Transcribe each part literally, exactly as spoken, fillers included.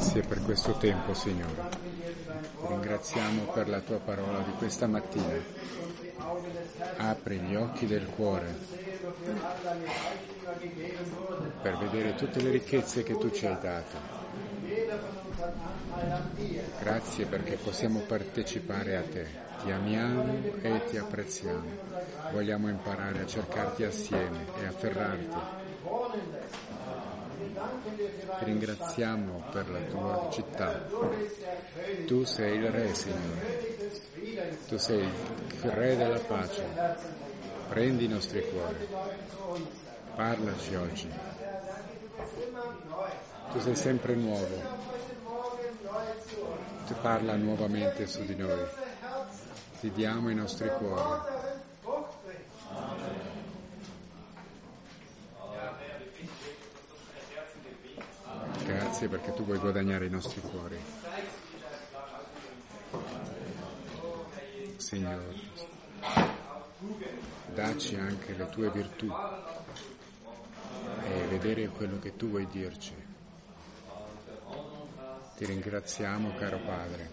Grazie per questo tempo, Signore. Ti ringraziamo per la tua parola di questa mattina. Apri gli occhi del cuore per vedere tutte le ricchezze che tu ci hai dato. Grazie perché possiamo partecipare a te. Ti amiamo e ti apprezziamo. Vogliamo imparare a cercarti assieme e afferrarti. Ti ringraziamo per la tua città. Tu sei il Re, Signore. Tu sei il Re della pace. Prendi i nostri cuori. Parlaci oggi. Tu sei sempre nuovo. Tu parla nuovamente su di noi. Ti diamo i nostri cuori. Grazie perché tu vuoi guadagnare i nostri cuori. Signore, dacci anche le tue virtù e vedere quello che tu vuoi dirci. Ti ringraziamo, caro Padre.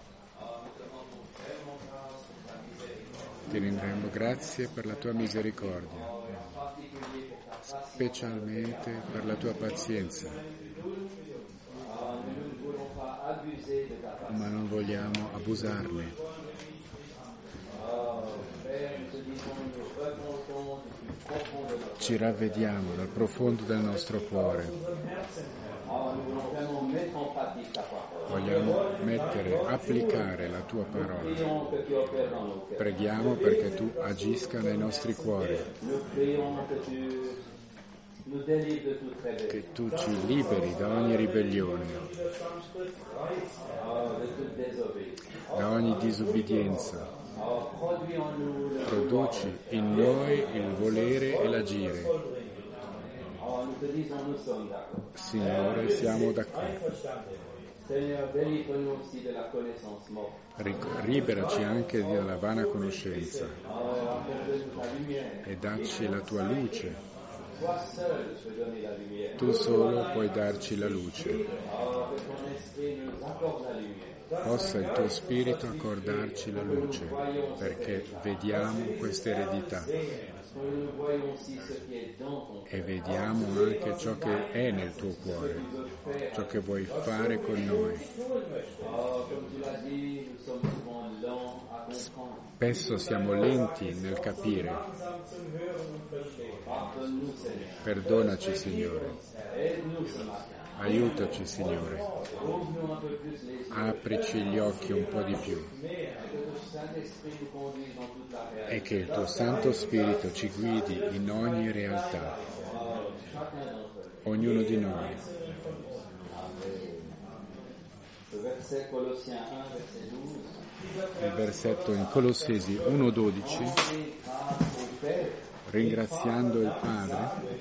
Ti ringraziamo, grazie per la tua misericordia, specialmente per la tua pazienza. Ma non vogliamo abusarne. Ci ravvediamo dal profondo del nostro cuore. Vogliamo mettere, applicare la tua parola. Preghiamo perché tu agisca nei nostri cuori. Che tu ci liberi da ogni ribellione, da ogni disubbidienza. Produci in noi il volere e l'agire. Signore, siamo d'accordo. Liberaci anche dalla vana conoscenza e dacci la tua luce. Tu solo puoi darci la luce. Possa il tuo Spirito accordarci la luce, perché vediamo questa eredità e vediamo anche ciò che è nel tuo cuore, ciò che vuoi fare con noi. Spesso siamo lenti nel capire. Perdonaci, Signore. Aiutaci, Signore. Aprici gli occhi un po' di più. E che il tuo Santo Spirito ci guidi in ogni realtà. Ognuno di noi. Il versetto in Colossesi uno dodici, ringraziando il Padre,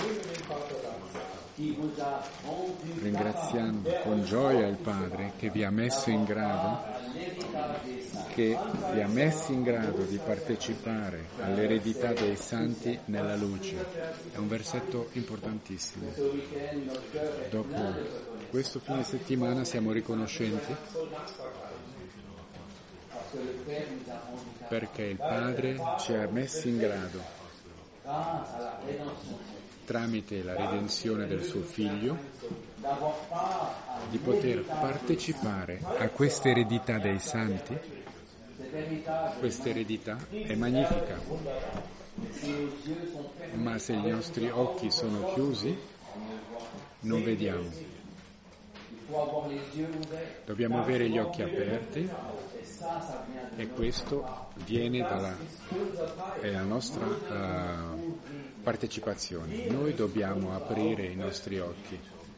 ringraziando con gioia il Padre che vi ha messo in grado, che vi ha messi in grado di partecipare all'eredità dei santi nella luce. È un versetto importantissimo. Dopo questo fine settimana siamo riconoscenti perché il Padre ci ha messi in grado, tramite la redenzione del suo Figlio, di poter partecipare a questa eredità dei santi. Questa eredità è magnifica, ma se i nostri occhi sono chiusi, non vediamo. Dobbiamo avere gli occhi aperti e questo viene dalla è la nostra uh, partecipazione. Noi dobbiamo aprire i nostri occhi.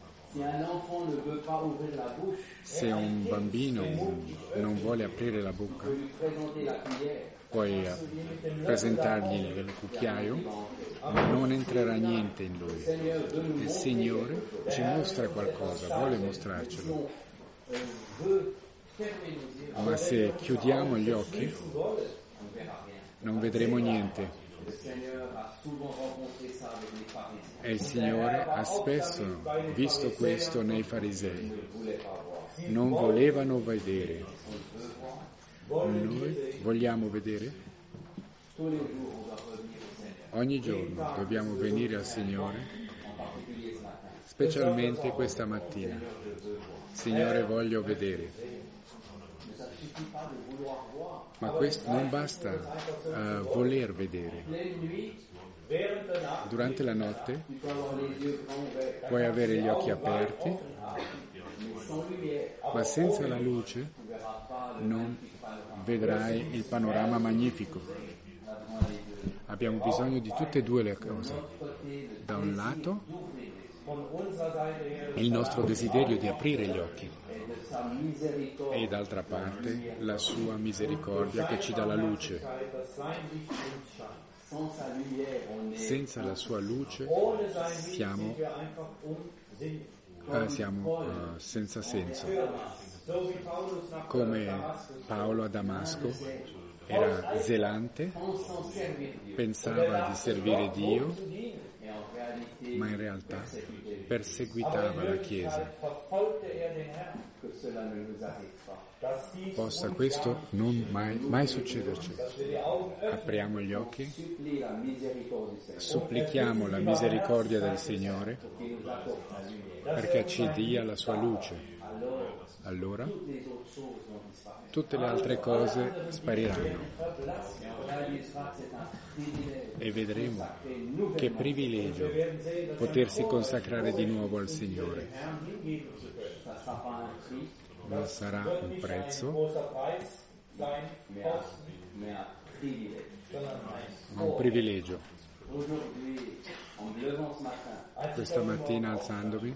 Se un bambino non vuole aprire la bocca, puoi presentargli il cucchiaio, ma non entrerà niente in lui. Il Signore ci mostra qualcosa, vuole mostrarcelo. Ma se chiudiamo gli occhi, non vedremo niente. E il Signore ha spesso visto questo nei farisei. Non volevano vedere. Noi vogliamo vedere? Ogni giorno dobbiamo venire al Signore, specialmente questa mattina. Signore, voglio vedere. Ma questo non basta uh, voler vedere. Durante la notte puoi avere gli occhi aperti, ma senza la luce non vedrai il panorama magnifico. Abbiamo bisogno di tutte e due le cose. Da un lato il nostro desiderio di aprire gli occhi e d'altra parte la sua misericordia che ci dà la luce. Senza la sua luce siamo, eh, siamo uh, senza senso. Come Paolo a Damasco era zelante, pensava di servire Dio, ma in realtà perseguitava la Chiesa. Possa questo non mai, mai succederci. Apriamo gli occhi, supplichiamo la misericordia del Signore perché ci dia la sua luce. Allora tutte le altre cose spariranno e vedremo che privilegio potersi consacrare di nuovo al Signore. Non sarà un prezzo, ma un privilegio. Questa mattina alzandomi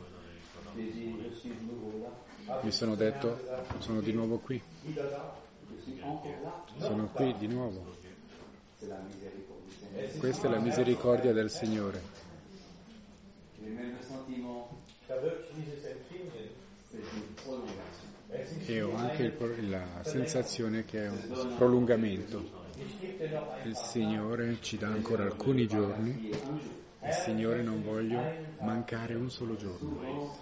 mi sono detto, sono di nuovo qui. Sono qui di nuovo. Questa è la misericordia del Signore. E ho anche il, la sensazione che è un prolungamento. Il Signore ci dà ancora alcuni giorni. Il Signore non voglio mancare un solo giorno.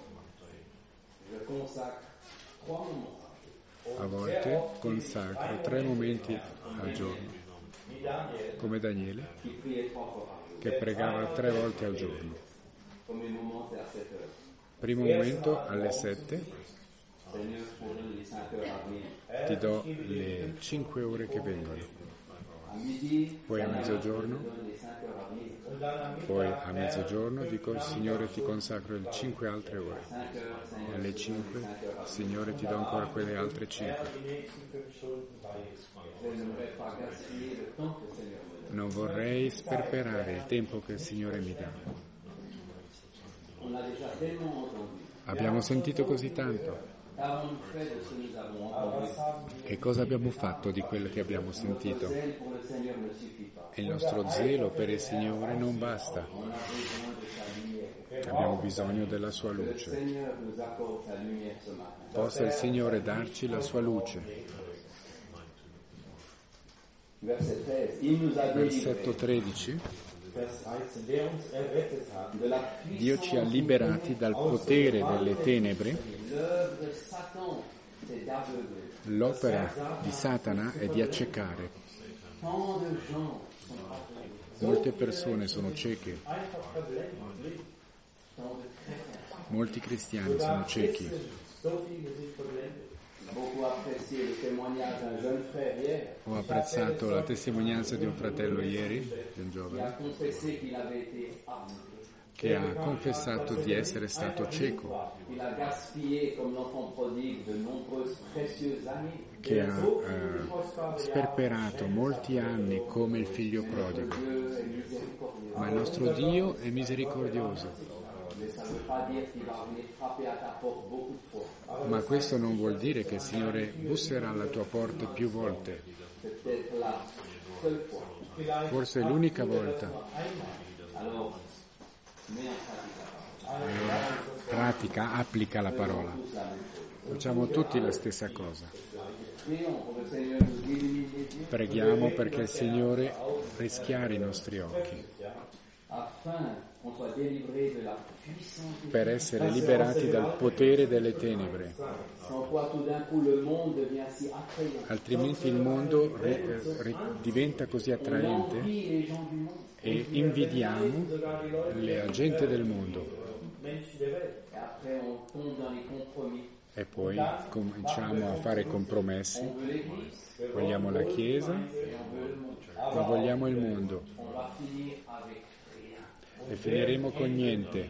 A volte consacro tre momenti al giorno, come Daniele, che pregava tre volte al giorno. Primo momento alle sette, ti do le cinque ore che vengono, poi a mezzogiorno, poi a mezzogiorno dico Signore ti consacro le cinque altre ore, e alle cinque Signore ti do ancora quelle altre cinque. Non vorrei sperperare il tempo che il Signore mi dà. Abbiamo sentito così tanto. Che cosa abbiamo fatto di quello che abbiamo sentito? E il nostro zelo per il Signore non basta. Abbiamo bisogno della sua luce. Possa il Signore darci la sua luce. Versetto tredici. Dio ci ha liberati dal potere delle tenebre. L'opera di Satana è di accecare. Molte persone sono cieche. Molti cristiani sono ciechi. Ho apprezzato la testimonianza di un fratello ieri, di un giovane, che ha confessato di essere stato cieco, che ha eh, sperperato molti anni come il figlio prodigo. Ma il nostro Dio è misericordioso. Ma questo non vuol dire che il Signore busserà alla tua porta più volte. Forse è l'unica volta. Allora, pratica, applica la parola. Facciamo tutti la stessa cosa. Preghiamo perché il Signore rischiari i nostri occhi, per essere liberati dal potere delle tenebre. Altrimenti il mondo ri, ri, diventa così attraente e invidiamo la gente del mondo. E poi cominciamo a fare compromessi. Vogliamo la Chiesa, ma vogliamo il mondo. E finiremo con niente.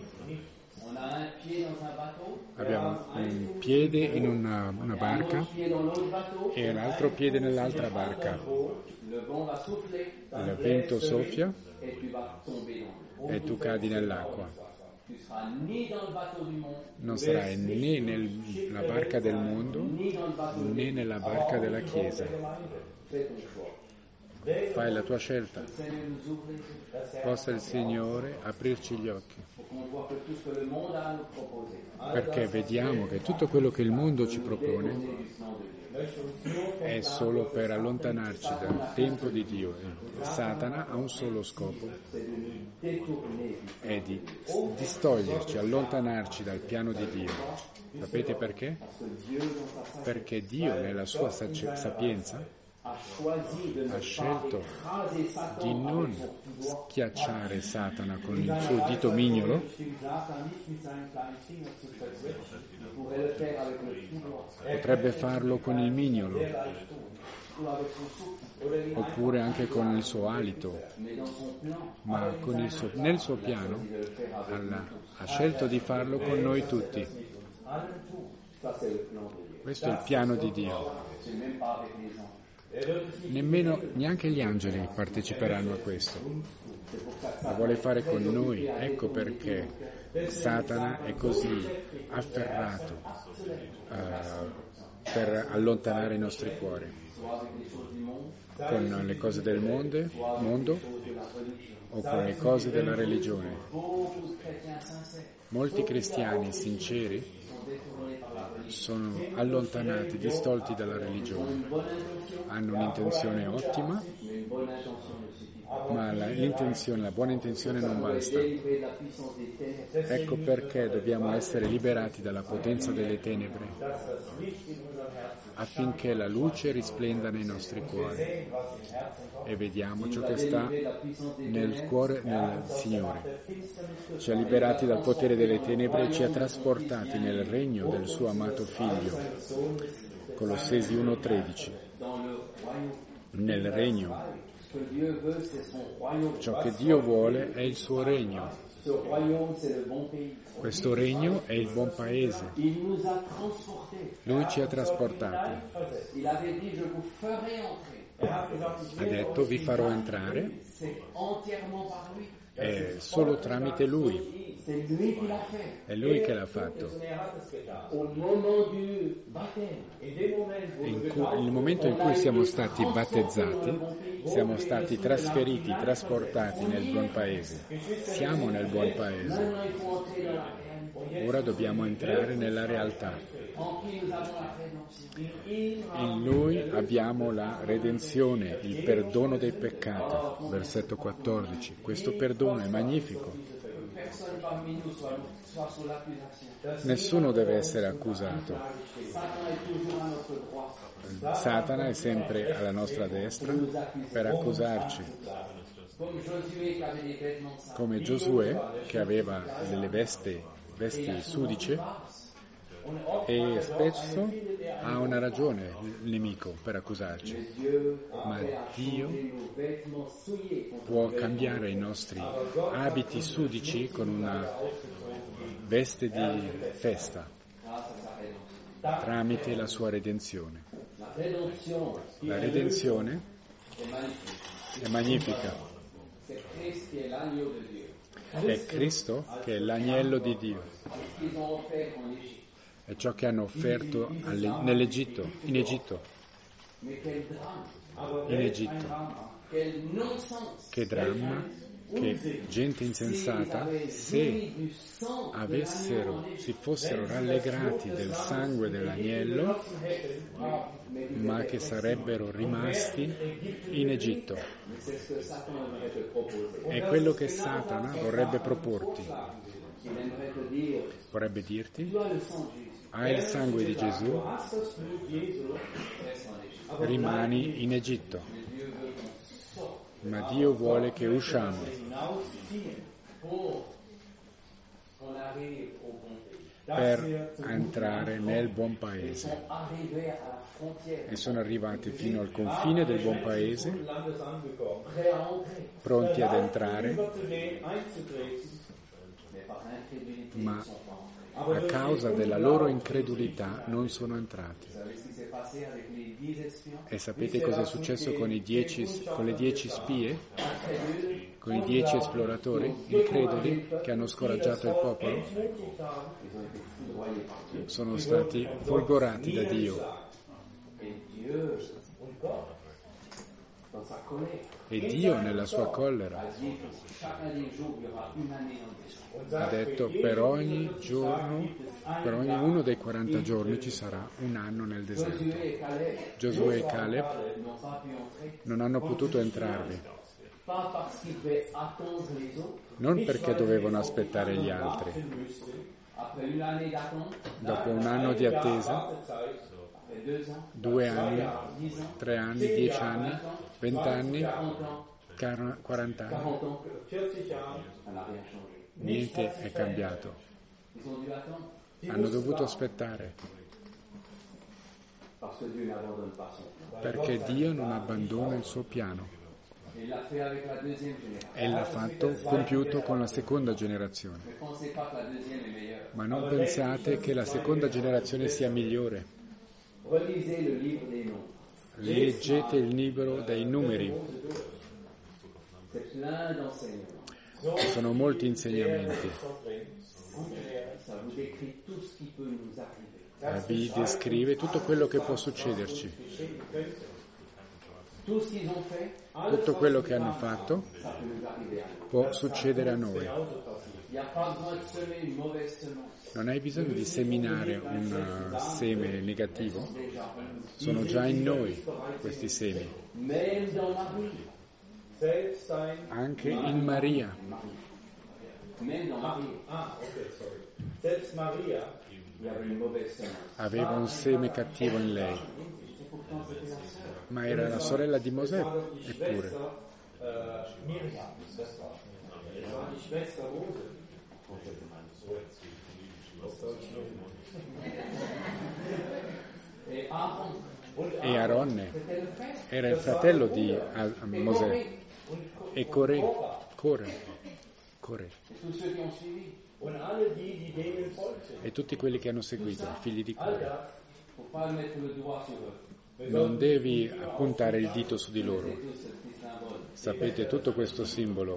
Abbiamo un piede in una, una barca e l'altro piede nell'altra barca. Il vento soffia e tu cadi nell'acqua. Non sarai né nella barca del mondo né nella barca della Chiesa. Fai la tua scelta. Possa il Signore aprirci gli occhi, perché vediamo che tutto quello che il mondo ci propone è solo per allontanarci dal tempio di Dio. Satana ha un solo scopo, è di distoglierci, allontanarci dal piano di Dio. Sapete perché? Perché Dio nella sua sapienza ha scelto di non schiacciare Satana con il suo dito mignolo, potrebbe farlo con il mignolo, oppure anche con il suo alito, ma con il suo, nel suo piano alla, ha scelto di farlo con noi tutti. Questo è il piano di Dio. Nemmeno neanche gli angeli parteciperanno a questo, lo vuole fare con noi. Ecco perché Satana è così afferrato uh, per allontanare i nostri cuori con le cose del mondo, mondo o con le cose della religione. Molti cristiani sinceri sono allontanati, distolti dalla religione, hanno un'intenzione ottima, ma la, l'intenzione, la buona intenzione non basta. Ecco perché dobbiamo essere liberati dalla potenza delle tenebre, affinché la luce risplenda nei nostri cuori e vediamo ciò che sta nel cuore del Signore. Ci ha liberati dal potere delle tenebre e ci ha trasportati nel regno del suo amato Figlio. Colossesi uno tredici. Nel regno. Ciò che Dio vuole è il suo regno. Questo regno è il buon paese. Lui ci ha trasportati. Ha detto: vi farò entrare, è solo tramite Lui. È Lui che l'ha fatto. In cui, nel momento in cui siamo stati battezzati, siamo stati trasferiti, trasportati nel buon paese. Siamo nel buon paese. Ora dobbiamo entrare nella realtà. In Lui abbiamo la redenzione, il perdono dei peccati. Versetto quattordici. Questo perdono è magnifico. Nessuno deve essere accusato. Satana è sempre alla nostra destra per accusarci. Come Giosuè, che aveva delle vesti, vesti sudice, e spesso ha una ragione il nemico per accusarci, ma Dio può cambiare i nostri abiti sudici con una veste di festa tramite la sua redenzione. La redenzione è magnifica. È Cristo che è l'agnello di Dio. È ciò che hanno offerto nell'Egitto, in Egitto. In Egitto. Che dramma che gente insensata, se avessero, si fossero rallegrati del sangue dell'agnello, ma che sarebbero rimasti in Egitto. È quello che Satana vorrebbe proporti. Vorrebbe dirti: hai il sangue di Gesù, rimani in Egitto. Ma Dio vuole che usciamo per entrare nel buon paese. E sono arrivati fino al confine del buon paese, pronti ad entrare, ma a causa della loro incredulità non sono entrati. E sapete cosa è successo con, i dieci, con le dieci spie? Con i dieci esploratori increduli che hanno scoraggiato il popolo? Sono stati folgorati da Dio. E Dio nella sua collera ha detto: per ogni giorno, per ognuno dei quaranta giorni ci sarà un anno nel deserto. Giosuè e Caleb non hanno potuto entrarvi, non perché dovevano aspettare gli altri. Dopo un anno di attesa, due anni, tre anni, dieci anni, vent'anni, quaranta anni, niente è cambiato. Hanno dovuto aspettare, perché Dio non abbandona il suo piano. E l'ha fatto compiuto con la seconda generazione. Ma non pensate che la seconda generazione sia migliore. Leggete il libro dei numeri. Sono molti insegnamenti. Vi descrive tutto quello che può succederci. Tutto quello che hanno fatto può succedere a noi. Non hai bisogno di seminare un seme negativo, sono già in noi questi semi. Anche in Maria. Aveva un seme cattivo in lei, ma era la sorella di Mosè, eppure. E Aronne era il fratello di Mosè, e Corè, Corè, Corè. E tutti quelli che hanno seguito, i figli di Corè. Non devi puntare il dito su di loro. Sapete tutto questo simbolo?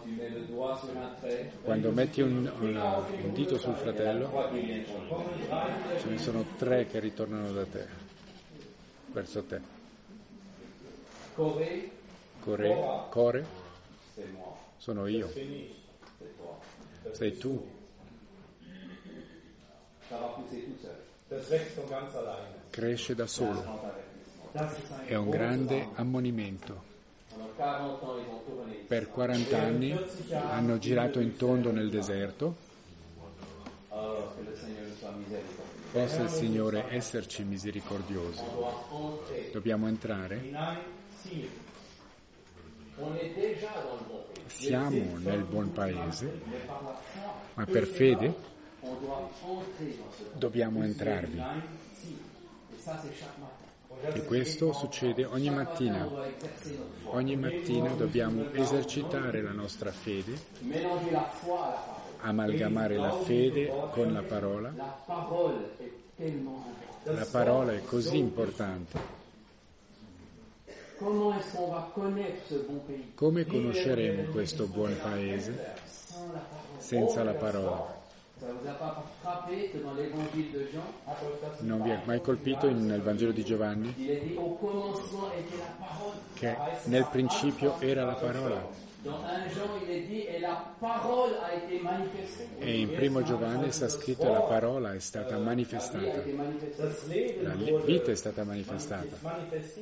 Quando metti un, un, un dito sul fratello, ce ne sono tre che ritornano da te, verso te. Corè, Core, sono io. Sei tu. Cresce da solo. È un grande ammonimento. Per quaranta anni hanno girato in tondo nel deserto. Possa il Signore esserci misericordioso. Dobbiamo entrare. Siamo nel buon paese, ma per fede dobbiamo entrarvi. E questo succede ogni mattina. Ogni mattina dobbiamo esercitare la nostra fede, amalgamare la fede con la parola. La parola è così importante. Come conosceremo questo buon paese senza la parola? Non vi è mai colpito nel Vangelo di Giovanni che nel principio era la parola E in primo Giovanni sta scritto che la parola è stata manifestata, la vita è stata manifestata.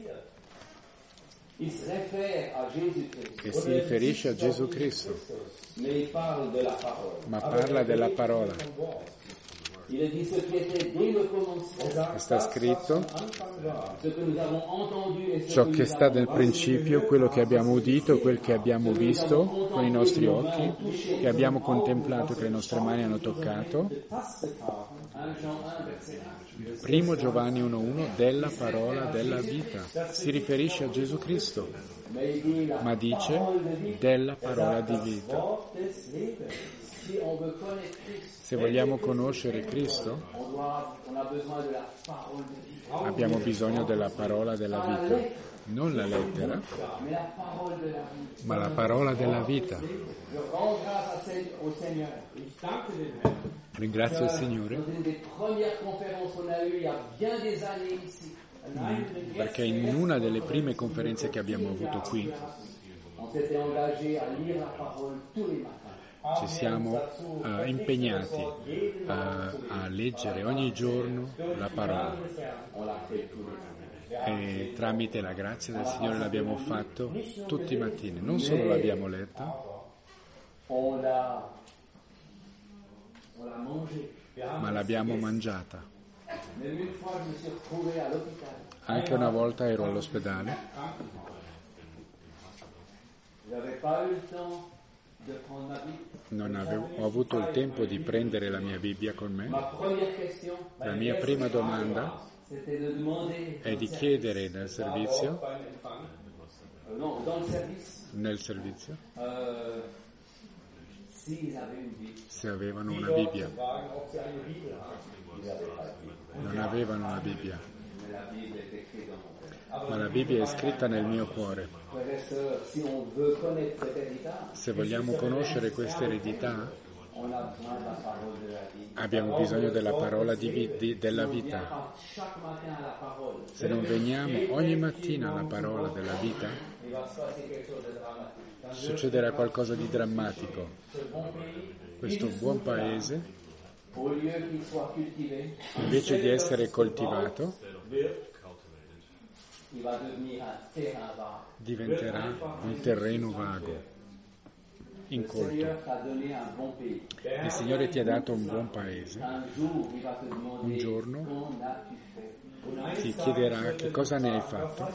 E si riferisce a Gesù Cristo, ma parla della parola. E sta scritto ciò che sta nel principio, quello che abbiamo udito, quel che abbiamo visto con i nostri occhi, che abbiamo contemplato, che le nostre mani hanno toccato. Primo Giovanni uno uno, della parola della vita. Si riferisce a Gesù Cristo, ma dice della parola di vita. Se vogliamo conoscere Cristo, abbiamo bisogno della parola della vita, non la lettera, ma la parola della vita. Ringrazio il Signore perché in una delle prime conferenze che abbiamo avuto qui ci siamo uh, impegnati uh, a leggere ogni giorno la parola e tramite la grazia del Signore l'abbiamo fatto tutti i mattini. Non solo l'abbiamo letta, ma l'abbiamo mangiata. Anche una volta ero all'ospedale, non avevo, ho avuto il tempo di prendere la mia Bibbia con me. La mia prima domanda è di chiedere nel servizio, nel servizio se avevano una Bibbia. Non avevano una Bibbia, ma la Bibbia è scritta nel mio cuore. Se vogliamo conoscere questa eredità, abbiamo bisogno della parola di, di, della vita. Se non veniamo ogni mattina alla parola della vita, succederà qualcosa di drammatico. Questo buon paese, invece di essere coltivato, diventerà un terreno vago, incolto. Il Signore ti ha dato un buon paese. Un giorno ti chiederà che cosa ne hai fatto.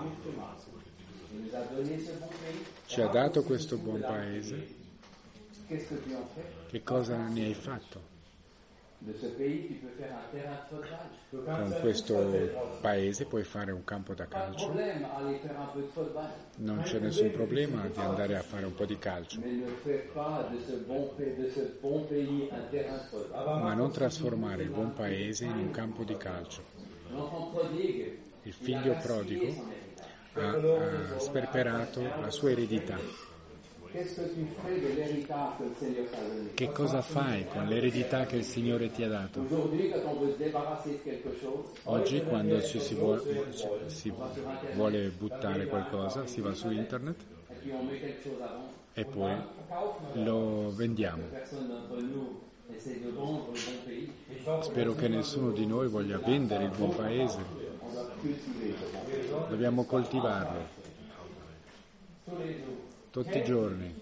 Ci ha dato questo buon paese. Che cosa ne hai fatto? Con questo paese puoi fare un campo da calcio, non c'è nessun problema di andare a fare un po' di calcio, ma non trasformare il buon paese in un campo di calcio. Il figlio prodigo ha, ha sperperato la sua eredità. Che cosa fai con l'eredità che il Signore ti ha dato? Oggi quando ci si vuole, si vuole buttare qualcosa, si va su internet e poi lo vendiamo. Spero che nessuno di noi voglia vendere il buon paese. Dobbiamo coltivarlo tutti i giorni.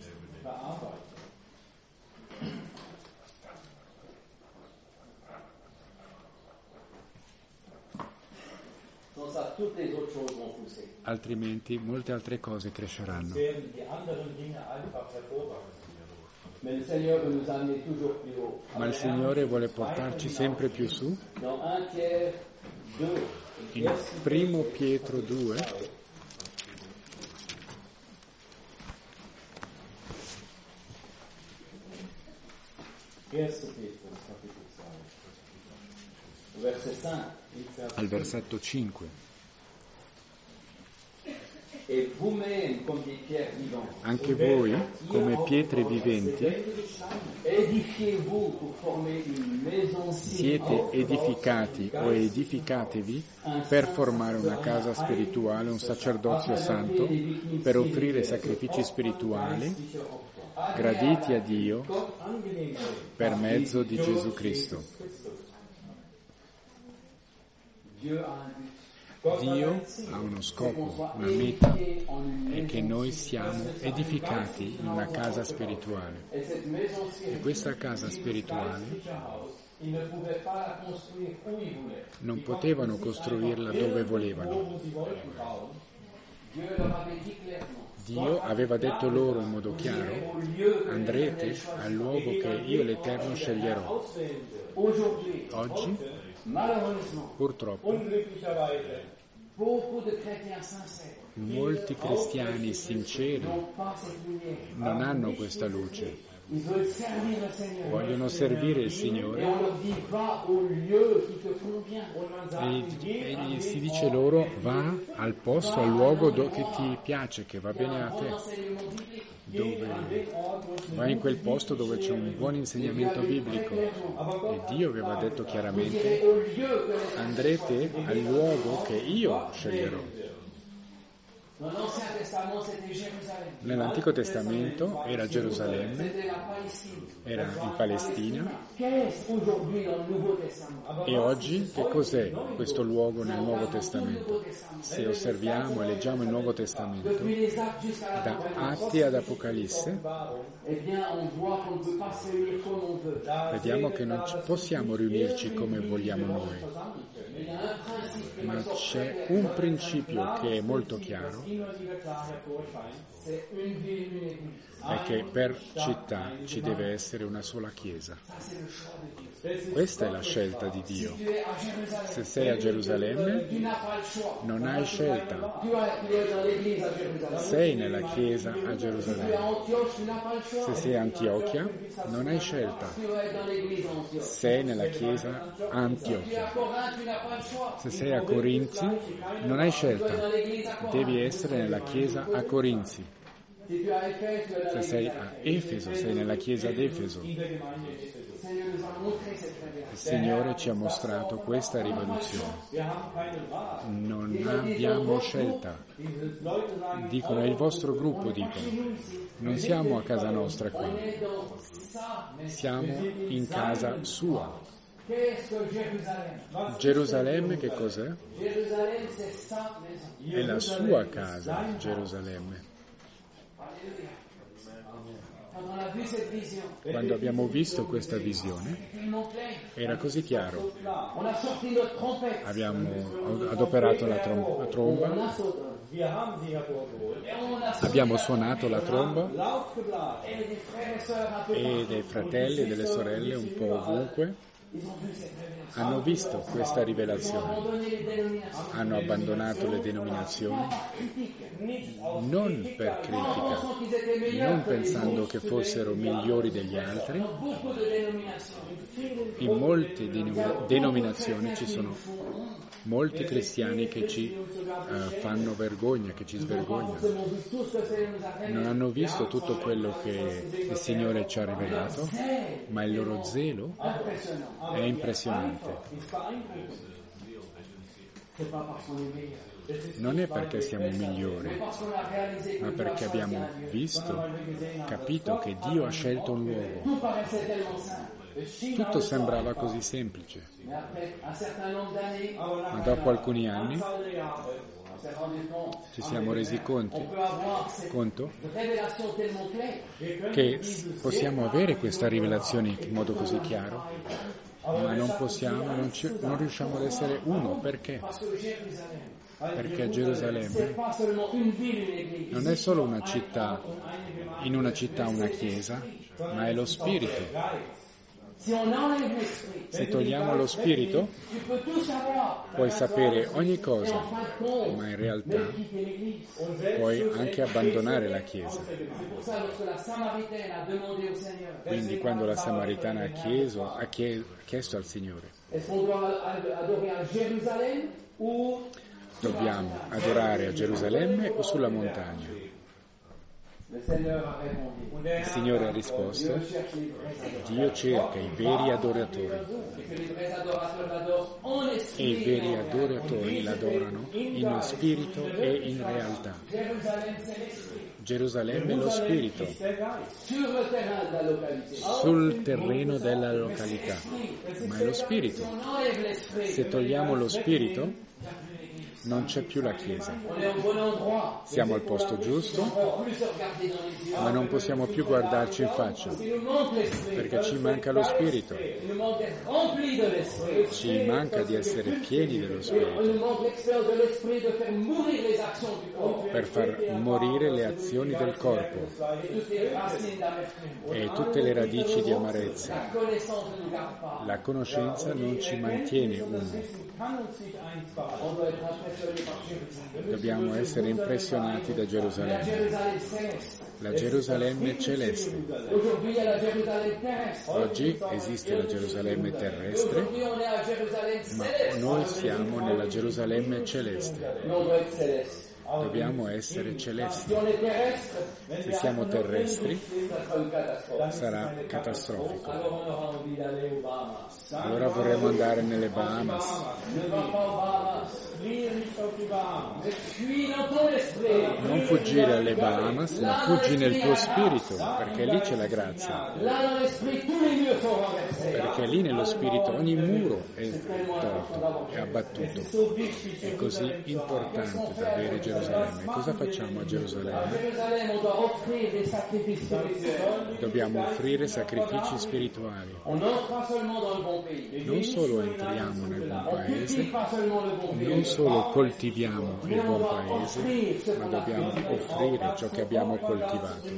Altrimenti molte altre cose cresceranno. Ma il Signore vuole portarci sempre più su. In primo Pietro due al versetto cinque. Anche voi, come pietre viventi, siete edificati o edificatevi per formare una casa spirituale, un sacerdozio santo, per offrire sacrifici spirituali graditi a Dio per mezzo di Gesù Cristo. Dio ha uno scopo, una meta, è che noi siamo edificati in una casa spirituale. E questa casa spirituale non potevano costruirla dove volevano. Dio aveva detto loro in modo chiaro: andrete al luogo che io l'Eterno sceglierò. Oggi, purtroppo, molti cristiani sinceri non hanno questa luce. Vogliono servire il Signore e, e gli si dice loro: va al posto, al luogo do, che ti piace, che va bene a te. Dove, vai in quel posto dove c'è un buon insegnamento biblico. E Dio aveva detto chiaramente: andrete al luogo che io sceglierò. Nell'Antico Testamento era Gerusalemme, era in Palestina, e oggi che cos'è questo luogo nel Nuovo Testamento? Se osserviamo e leggiamo il Nuovo Testamento, da Atti ad Apocalisse, vediamo che non possiamo riunirci come vogliamo noi, ma c'è un principio che è molto chiaro, è che per città ci deve essere una sola chiesa. Questa è la scelta di Dio. Se sei a Gerusalemme non hai scelta. Sei nella chiesa a Gerusalemme. Se sei a Antiochia non hai scelta. Sei nella chiesa a Antiochia. Se sei a Corinzi non hai scelta. Devi essere nella chiesa a Corinzi. Se sei a Efeso, sei nella chiesa ad Efeso. Il Signore ci ha mostrato questa rivoluzione. Non abbiamo scelta. Dicono, è il vostro gruppo, dicono. Non siamo a casa nostra qui. Siamo in casa sua. Gerusalemme che cos'è? È la sua casa, Gerusalemme. Quando abbiamo visto questa visione era così chiaro. Abbiamo adoperato la trom- tromba, abbiamo suonato la tromba e dei fratelli e delle sorelle un po' ovunque hanno visto questa rivelazione, hanno abbandonato le denominazioni non per critica, non pensando che fossero migliori degli altri. In molte denominazioni ci sono molti cristiani che ci uh, fanno vergogna, che ci svergognano. Non hanno visto tutto quello che il Signore ci ha rivelato, ma il loro zelo è impressionante. Non è perché siamo migliori, ma perché abbiamo visto, capito che Dio ha scelto un luogo. Tutto sembrava così semplice, ma dopo alcuni anni ci siamo resi conti, conto che possiamo avere questa rivelazione in modo così chiaro, ma non possiamo, non, ci, non riusciamo ad essere uno. Perché? Perché Gerusalemme non è solo una città, in una città una chiesa, ma è lo spirito. Se togliamo lo spirito, puoi sapere ogni cosa, ma in realtà puoi anche abbandonare la Chiesa. Quindi quando la Samaritana ha, chieso, ha chiesto al Signore, Dobbiamo adorare a Gerusalemme o sulla montagna? Il Signore ha risposto: Dio cerca i veri adoratori e i veri adoratori l'adorano in spirito e in realtà. Gerusalemme è lo spirito sul terreno della località, ma è lo spirito. Se togliamo lo spirito non c'è più la Chiesa. Siamo al posto giusto, ma non possiamo più guardarci in faccia, perché ci manca lo Spirito. Ci manca di essere pieni dello Spirito, per far morire le azioni del corpo e tutte le radici di amarezza. La conoscenza non ci mantiene uno. Dobbiamo essere impressionati da Gerusalemme, la Gerusalemme celeste. Oggi esiste la Gerusalemme terrestre, ma noi siamo nella Gerusalemme celeste. Dobbiamo essere celesti. Se siamo terrestri sarà catastrofico. Allora vorremmo andare nelle Bahamas. Non fuggire alle Bahamas, ma fuggi nel tuo spirito, perché lì c'è la grazia. Perché lì nello spirito ogni muro è tolto, è abbattuto. È così importante da avere Gerusalemme. Cosa facciamo a Gerusalemme? Dobbiamo offrire sacrifici spirituali. Non solo entriamo nel buon paese, non solo coltiviamo il buon paese, ma dobbiamo offrire ciò che abbiamo coltivato.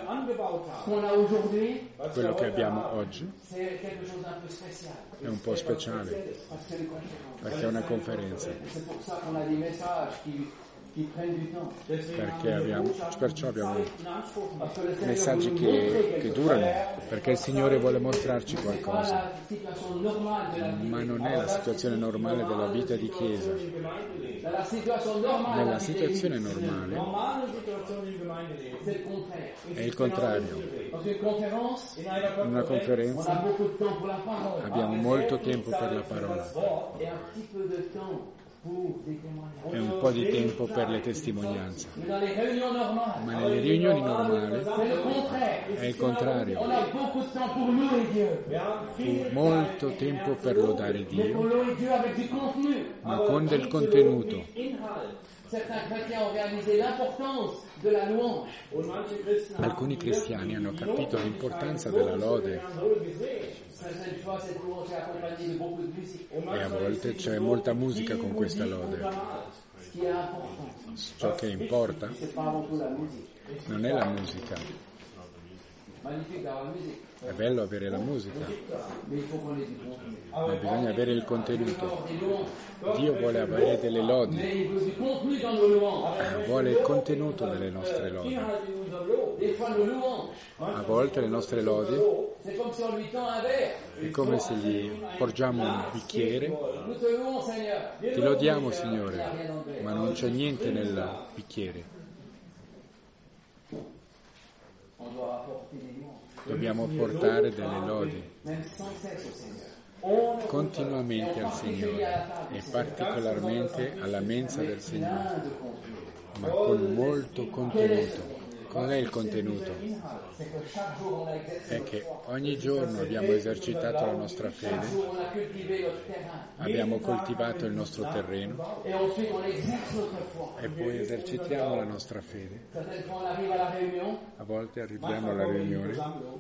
Quello che abbiamo oggi è un po' speciale, perché è una conferenza. Perché abbiamo, perciò abbiamo messaggi che, che durano, perché il Signore vuole mostrarci qualcosa, ma non è la situazione normale della vita di Chiesa. Nella situazione normale è il contrario. In una conferenza abbiamo molto tempo per la parola e un po' di tempo per le testimonianze, ma nelle riunioni normali è il contrario. Fu molto tempo per lodare Dio, ma con del contenuto. Alcuni cristiani hanno capito l'importanza della lode e a volte c'è molta musica con questa lode. Ciò che importa non è la musica. È bello avere la musica, ma bisogna avere il contenuto. Dio vuole avere delle lodi, vuole il contenuto delle nostre lodi. A volte le nostre lodi è come se gli porgiamo un bicchiere, ti lodiamo Signore, ma non c'è niente nel bicchiere. Dobbiamo portare delle lodi continuamente al Signore e particolarmente alla mensa del Signore, ma con molto contenuto. Qual è il contenuto? È che ogni giorno abbiamo esercitato la nostra fede, abbiamo coltivato il nostro terreno e poi esercitiamo la nostra fede. A volte arriviamo alla riunione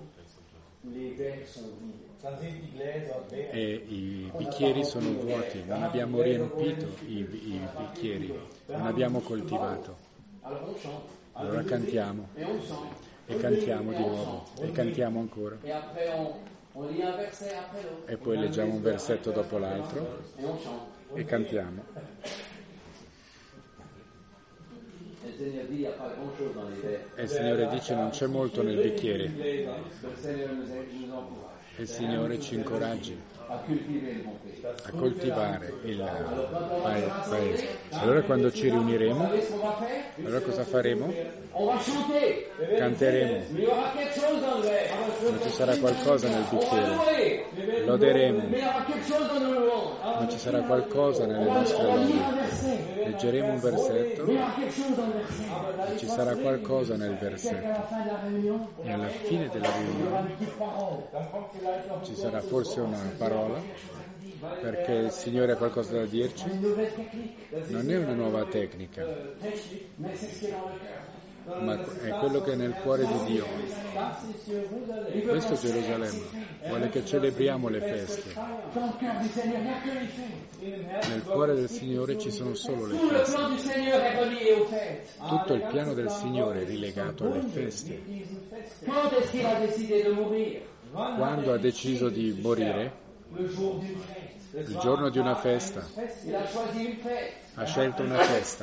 e i bicchieri sono vuoti, non abbiamo riempito i, i bicchieri, non abbiamo coltivato. Allora cantiamo e cantiamo di nuovo e cantiamo ancora e poi leggiamo un versetto dopo l'altro e cantiamo. E il Signore dice non c'è molto nel bicchiere e il Signore ci incoraggi. a coltivare il paese. Allora quando ci riuniremo, allora cosa faremo? Canteremo, non ci sarà qualcosa nel bicchiere, loderemo, non ci sarà qualcosa nelle nostre lodi, leggeremo un versetto, e ci sarà qualcosa nel versetto, e alla fine della riunione ci sarà forse una parola, perché il Signore ha qualcosa da dirci. Non è una nuova tecnica, ma è quello che è nel cuore di Dio. Questo è Gerusalemme, vuole che celebriamo le feste. Nel cuore del Signore ci sono solo le feste. Tutto il piano del Signore è rilegato alle feste. Quando ha deciso di morire, il giorno di una festa, ha scelto una festa,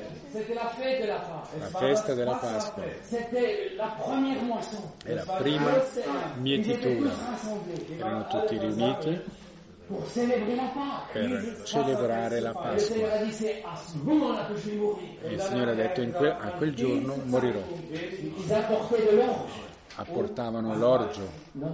la festa della Pasqua, è la prima mietitura, erano tutti riuniti per celebrare la Pasqua, e il Signore ha detto in que- a quel giorno morirò. Apportavano l'orgio,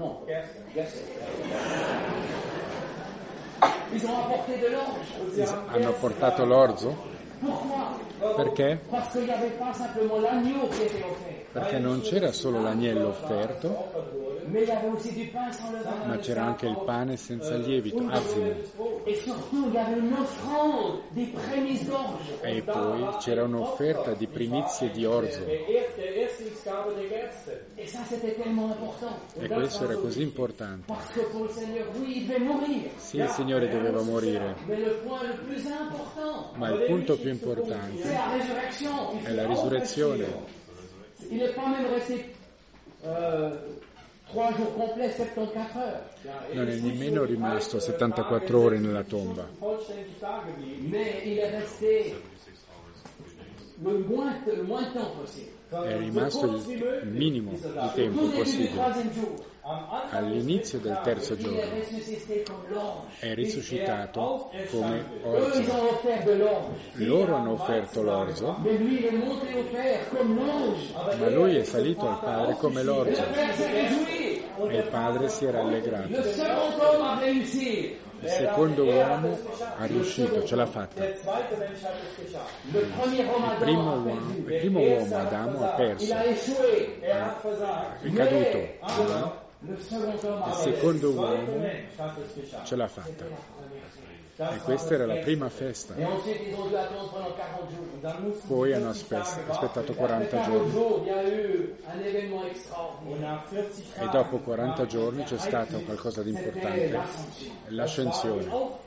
hanno portato l'orzo. Perché? Perché non c'era solo l'agnello offerto, ma c'era anche il pane senza lievito, azimo. E poi c'era un'offerta di primizie di orzo. E questo era così importante. Sì, il Signore doveva morire, ma il punto più importante è la risurrezione. Non è nemmeno rimasto settantaquattro ore nella tomba, è rimasto il minimo di tempo possibile. All'inizio del terzo giorno è risuscitato come orzo. Loro hanno offerto l'orzo, ma lui è salito al Padre come l'orzo, e il Padre si era allegrato. Il secondo uomo ha riuscito, ce l'ha fatta. Il primo uomo, il primo uomo Adamo, ha perso, è caduto. No? Il secondo uomo ce l'ha fatta. E questa era la prima festa. Poi hanno aspettato quaranta giorni. E dopo quaranta giorni c'è stato qualcosa di importante, l'ascensione.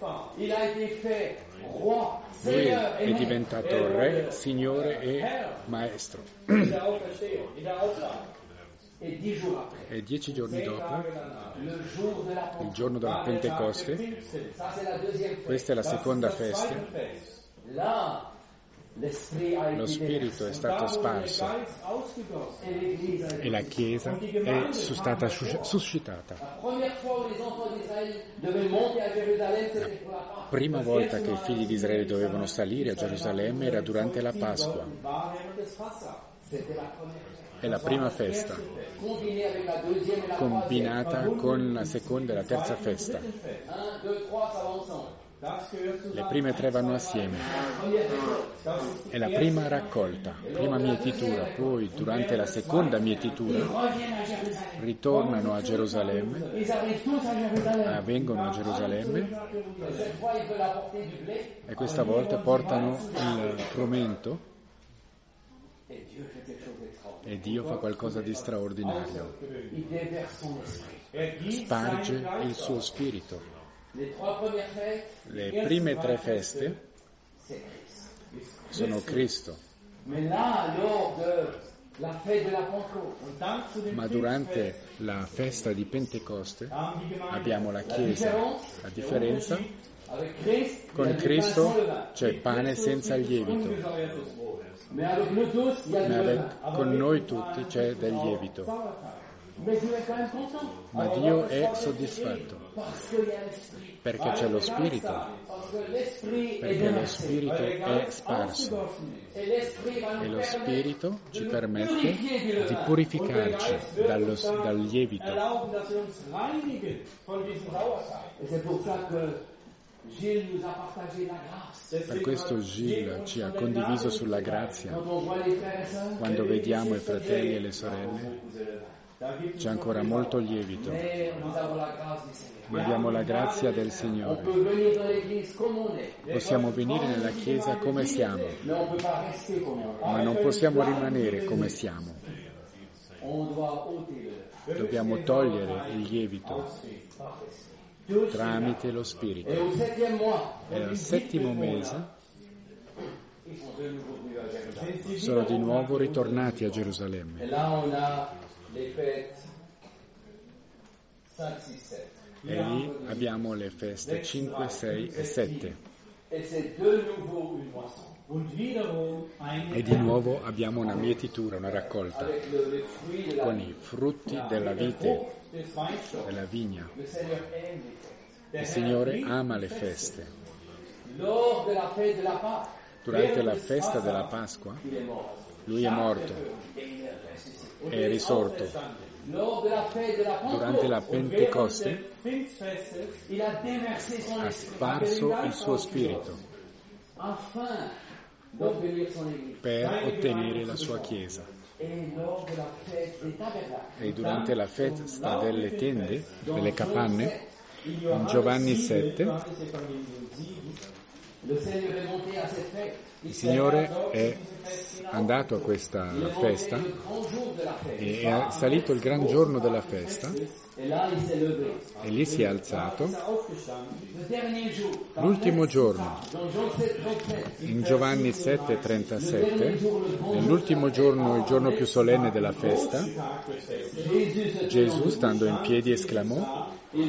Lui è diventato re, signore e maestro. E dieci giorni dopo, il giorno della Pentecoste, questa è la seconda festa, lo Spirito è stato sparso e la Chiesa è stata suscitata. La prima volta che i figli di Israele dovevano salire a Gerusalemme era durante la Pasqua. È la prima festa, combinata con la seconda e la terza festa. Le prime tre vanno assieme. È la prima raccolta, prima mietitura, poi durante la seconda mietitura ritornano a Gerusalemme, vengono a Gerusalemme e questa volta portano il frumento. E Dio fa qualcosa di straordinario, sparge il suo spirito. Le prime tre feste sono Cristo, ma durante la festa di Pentecoste abbiamo la Chiesa. La differenza? Con Cristo c'è pane senza lievito, ma avec, con noi tutti c'è del lievito. Ma Dio è soddisfatto. Perché c'è lo Spirito, perché lo Spirito è sparso e lo Spirito ci permette di purificarci dallo, dal lievito. Per questo Gilles ci ha condiviso sulla grazia. Quando vediamo i fratelli e le sorelle, c'è ancora molto lievito, ma abbiamo la grazia del Signore. Possiamo venire nella Chiesa come siamo, ma non possiamo rimanere come siamo. Dobbiamo togliere il lievito tramite lo Spirito. E al settimo mese sono di nuovo ritornati a Gerusalemme. E lì abbiamo le feste cinque, sei e sette. E di nuovo abbiamo una mietitura, una raccolta, con i frutti della vite, della vigna. Il Signore ama le feste. Durante la festa della Pasqua, Lui è morto, è risorto. Durante la Pentecoste ha sparso il suo Spirito per ottenere la sua Chiesa. E durante la festa delle tende, delle capanne, in Giovanni sette, il Signore è andato a questa festa e è salito il gran giorno della festa e lì si è alzato. L'ultimo giorno, in Giovanni sette trentasette, nell'ultimo giorno, il giorno più solenne della festa, Gesù, stando in piedi, esclamò: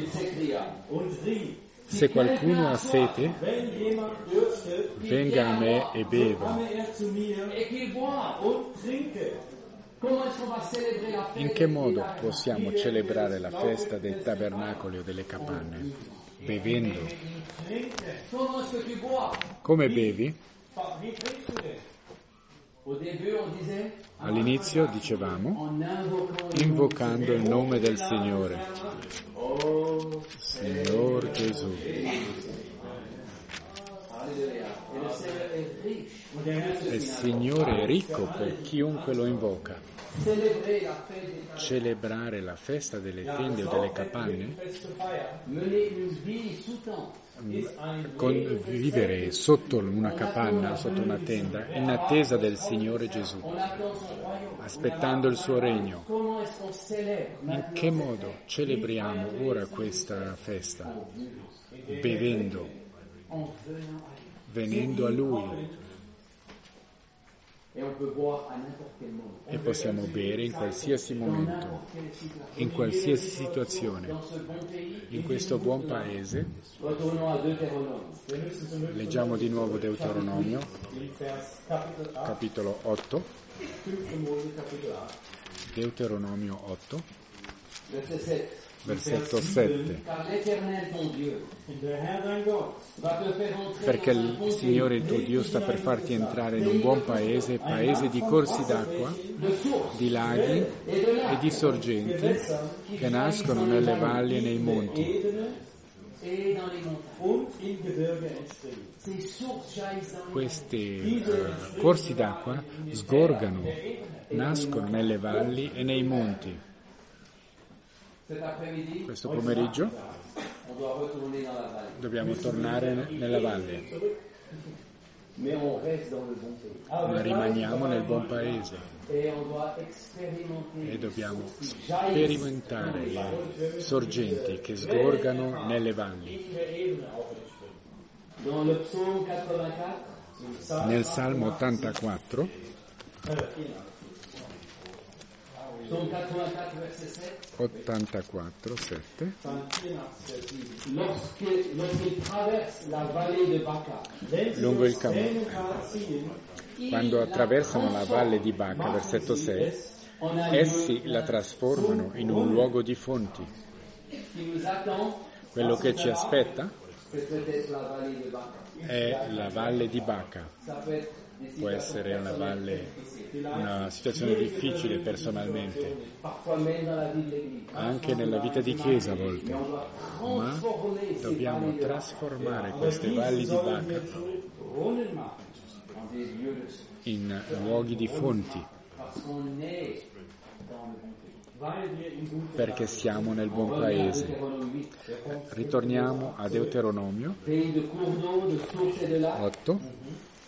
se qualcuno ha sete, venga a me e beva. In che modo possiamo celebrare la festa dei tabernacoli o delle capanne? Bevendo. Come bevi? All'inizio dicevamo invocando il nome del Signore. Signor Gesù. Il Signore è ricco per chiunque lo invoca. Celebrare la festa delle tende o delle capanne, con vivere sotto una capanna, sotto una tenda, in attesa del Signore Gesù, aspettando il suo regno. In che modo celebriamo ora questa festa? Bevendo, venendo a Lui. E possiamo bere in qualsiasi momento, in qualsiasi situazione. In questo buon paese leggiamo di nuovo Deuteronomio, capitolo otto, Deuteronomio otto, versetto sette. Perché il Signore il tuo Dio sta per farti entrare in un buon paese, paese di corsi d'acqua, di laghi e di sorgenti che nascono nelle valli e nei monti. Questi uh, corsi d'acqua sgorgano, nascono nelle valli e nei monti. Questo pomeriggio dobbiamo tornare nella valle, ma rimaniamo nel buon paese e dobbiamo sperimentare le sorgenti che sgorgano nelle valli. Nel Salmo ottantaquattro, ottantaquattro, sette. Lungo il campo, quando attraversano la valle di Baca, versetto sei, essi la trasformano in un luogo di fonti. Quello che ci aspetta è la valle di Baca. Può essere una valle, una situazione difficile personalmente, anche nella vita di chiesa a volte, ma dobbiamo trasformare queste valli di Baca in luoghi di fonti, perché siamo nel buon paese. Ritorniamo a Deuteronomio otto.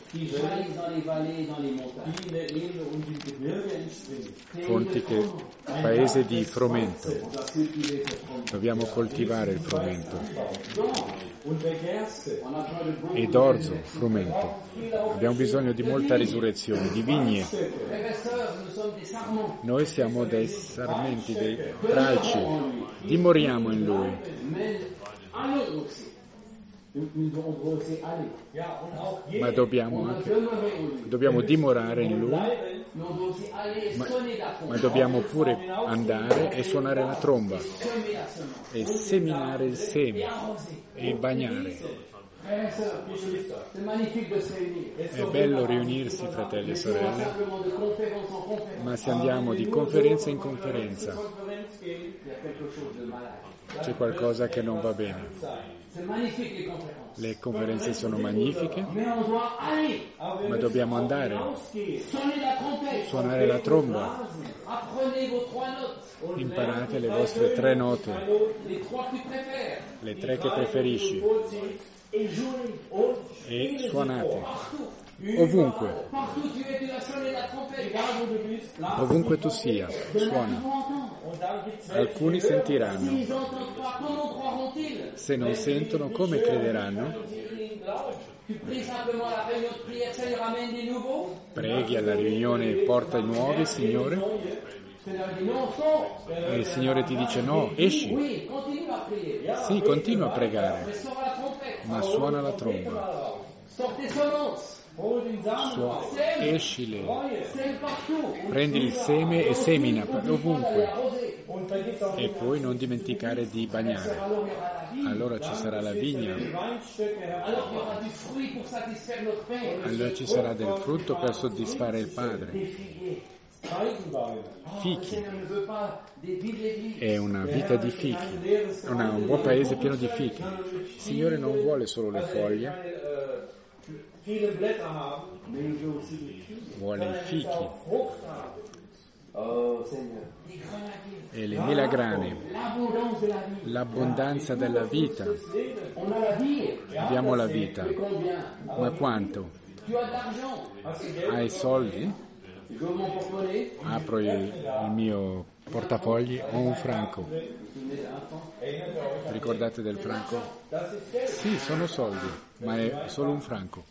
Fonti che, paese di frumento, dobbiamo coltivare il frumento, ed orzo, frumento. Abbiamo bisogno di molta risurrezione, di vigne. Noi siamo dei sarmenti, dei tralci, dimoriamo in Lui. Ma dobbiamo anche dobbiamo dimorare in Lui, ma, ma dobbiamo pure andare e suonare la tromba e seminare il seme e bagnare. È bello riunirsi, fratelli e sorelle, ma se andiamo di conferenza in conferenza c'è qualcosa che non va bene. Le conferenze sono magnifiche, ma dobbiamo andare, suonare la tromba, imparate le vostre tre note, le tre che preferisci, e suonate ovunque, ovunque tu sia, suona. Alcuni sentiranno, se non sentono come crederanno? Preghi alla riunione, porta i nuovi, Signore, e il Signore ti dice no, esci. Sì, continua a pregare, ma suona la tromba. Su, escile, prendi il seme e semina ovunque, e poi non dimenticare di bagnare. Allora ci sarà la vigna, allora ci sarà del frutto per soddisfare il Padre. Fichi, è una vita di fichi, una, un buon paese pieno di fichi. Il Signore non vuole solo le foglie, vuole i fichi e le melagrane, l'abbondanza della vita. Abbiamo la vita, ma quanto? Hai soldi? Apro il, il mio portafogli, ho un franco. Ricordate del franco? Sì, sono soldi, ma è solo un franco.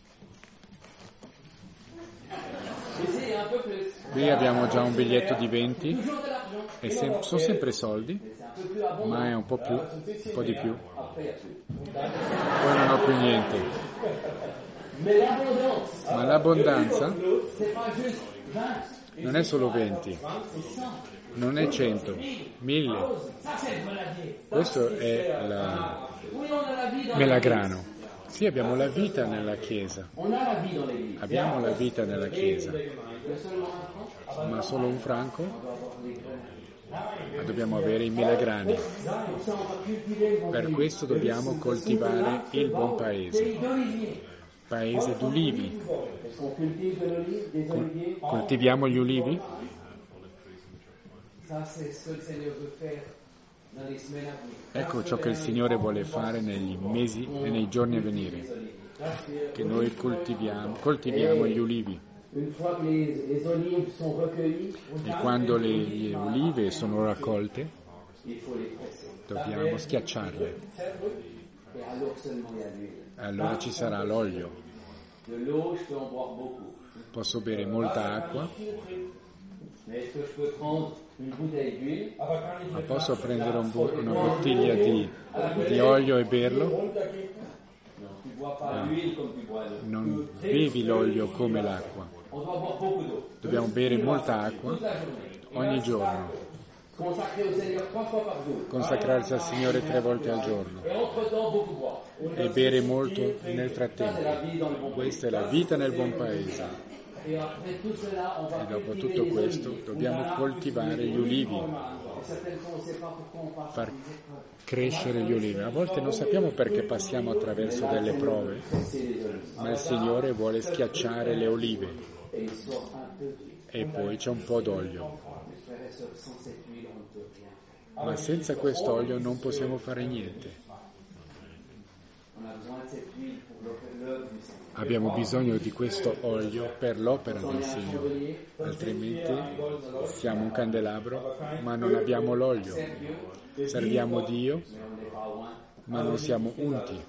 Qui abbiamo già un biglietto di venti, e sem- sono sempre soldi, ma è un po' più, un po' di più. Poi non ho più niente. Ma l'abbondanza non è solo venti, non è cento, mille. Questo è la melagrano. Sì, abbiamo la vita nella Chiesa, abbiamo la vita nella Chiesa, ma solo un franco? Ma dobbiamo avere i melagrani. Per questo dobbiamo coltivare il buon paese, paese d'ulivi. Col- coltiviamo gli ulivi? Ecco ciò che il Signore vuole fare negli mesi e nei giorni a venire, che noi coltiviamo, coltiviamo gli ulivi. E quando le, le olive sono raccolte, dobbiamo schiacciarle. Allora ci sarà l'olio. Posso bere molta acqua, ma posso prendere un bu- una bottiglia di, di olio e berlo? No. Non bevi l'olio come l'acqua. Dobbiamo bere molta acqua ogni giorno. consacrarsi al Signore tre volte al giorno e bere molto nel frattempo. Questa è la vita nel buon paese. E dopo tutto questo dobbiamo coltivare gli ulivi, far crescere gli ulivi. A volte non sappiamo perché passiamo attraverso delle prove, ma il Signore vuole schiacciare le olive e poi c'è un po' d'olio. Ma senza quest'olio non possiamo fare niente. Abbiamo bisogno di questo olio per l'opera del Signore, altrimenti siamo un candelabro ma non abbiamo l'olio. Serviamo Dio ma non siamo unti.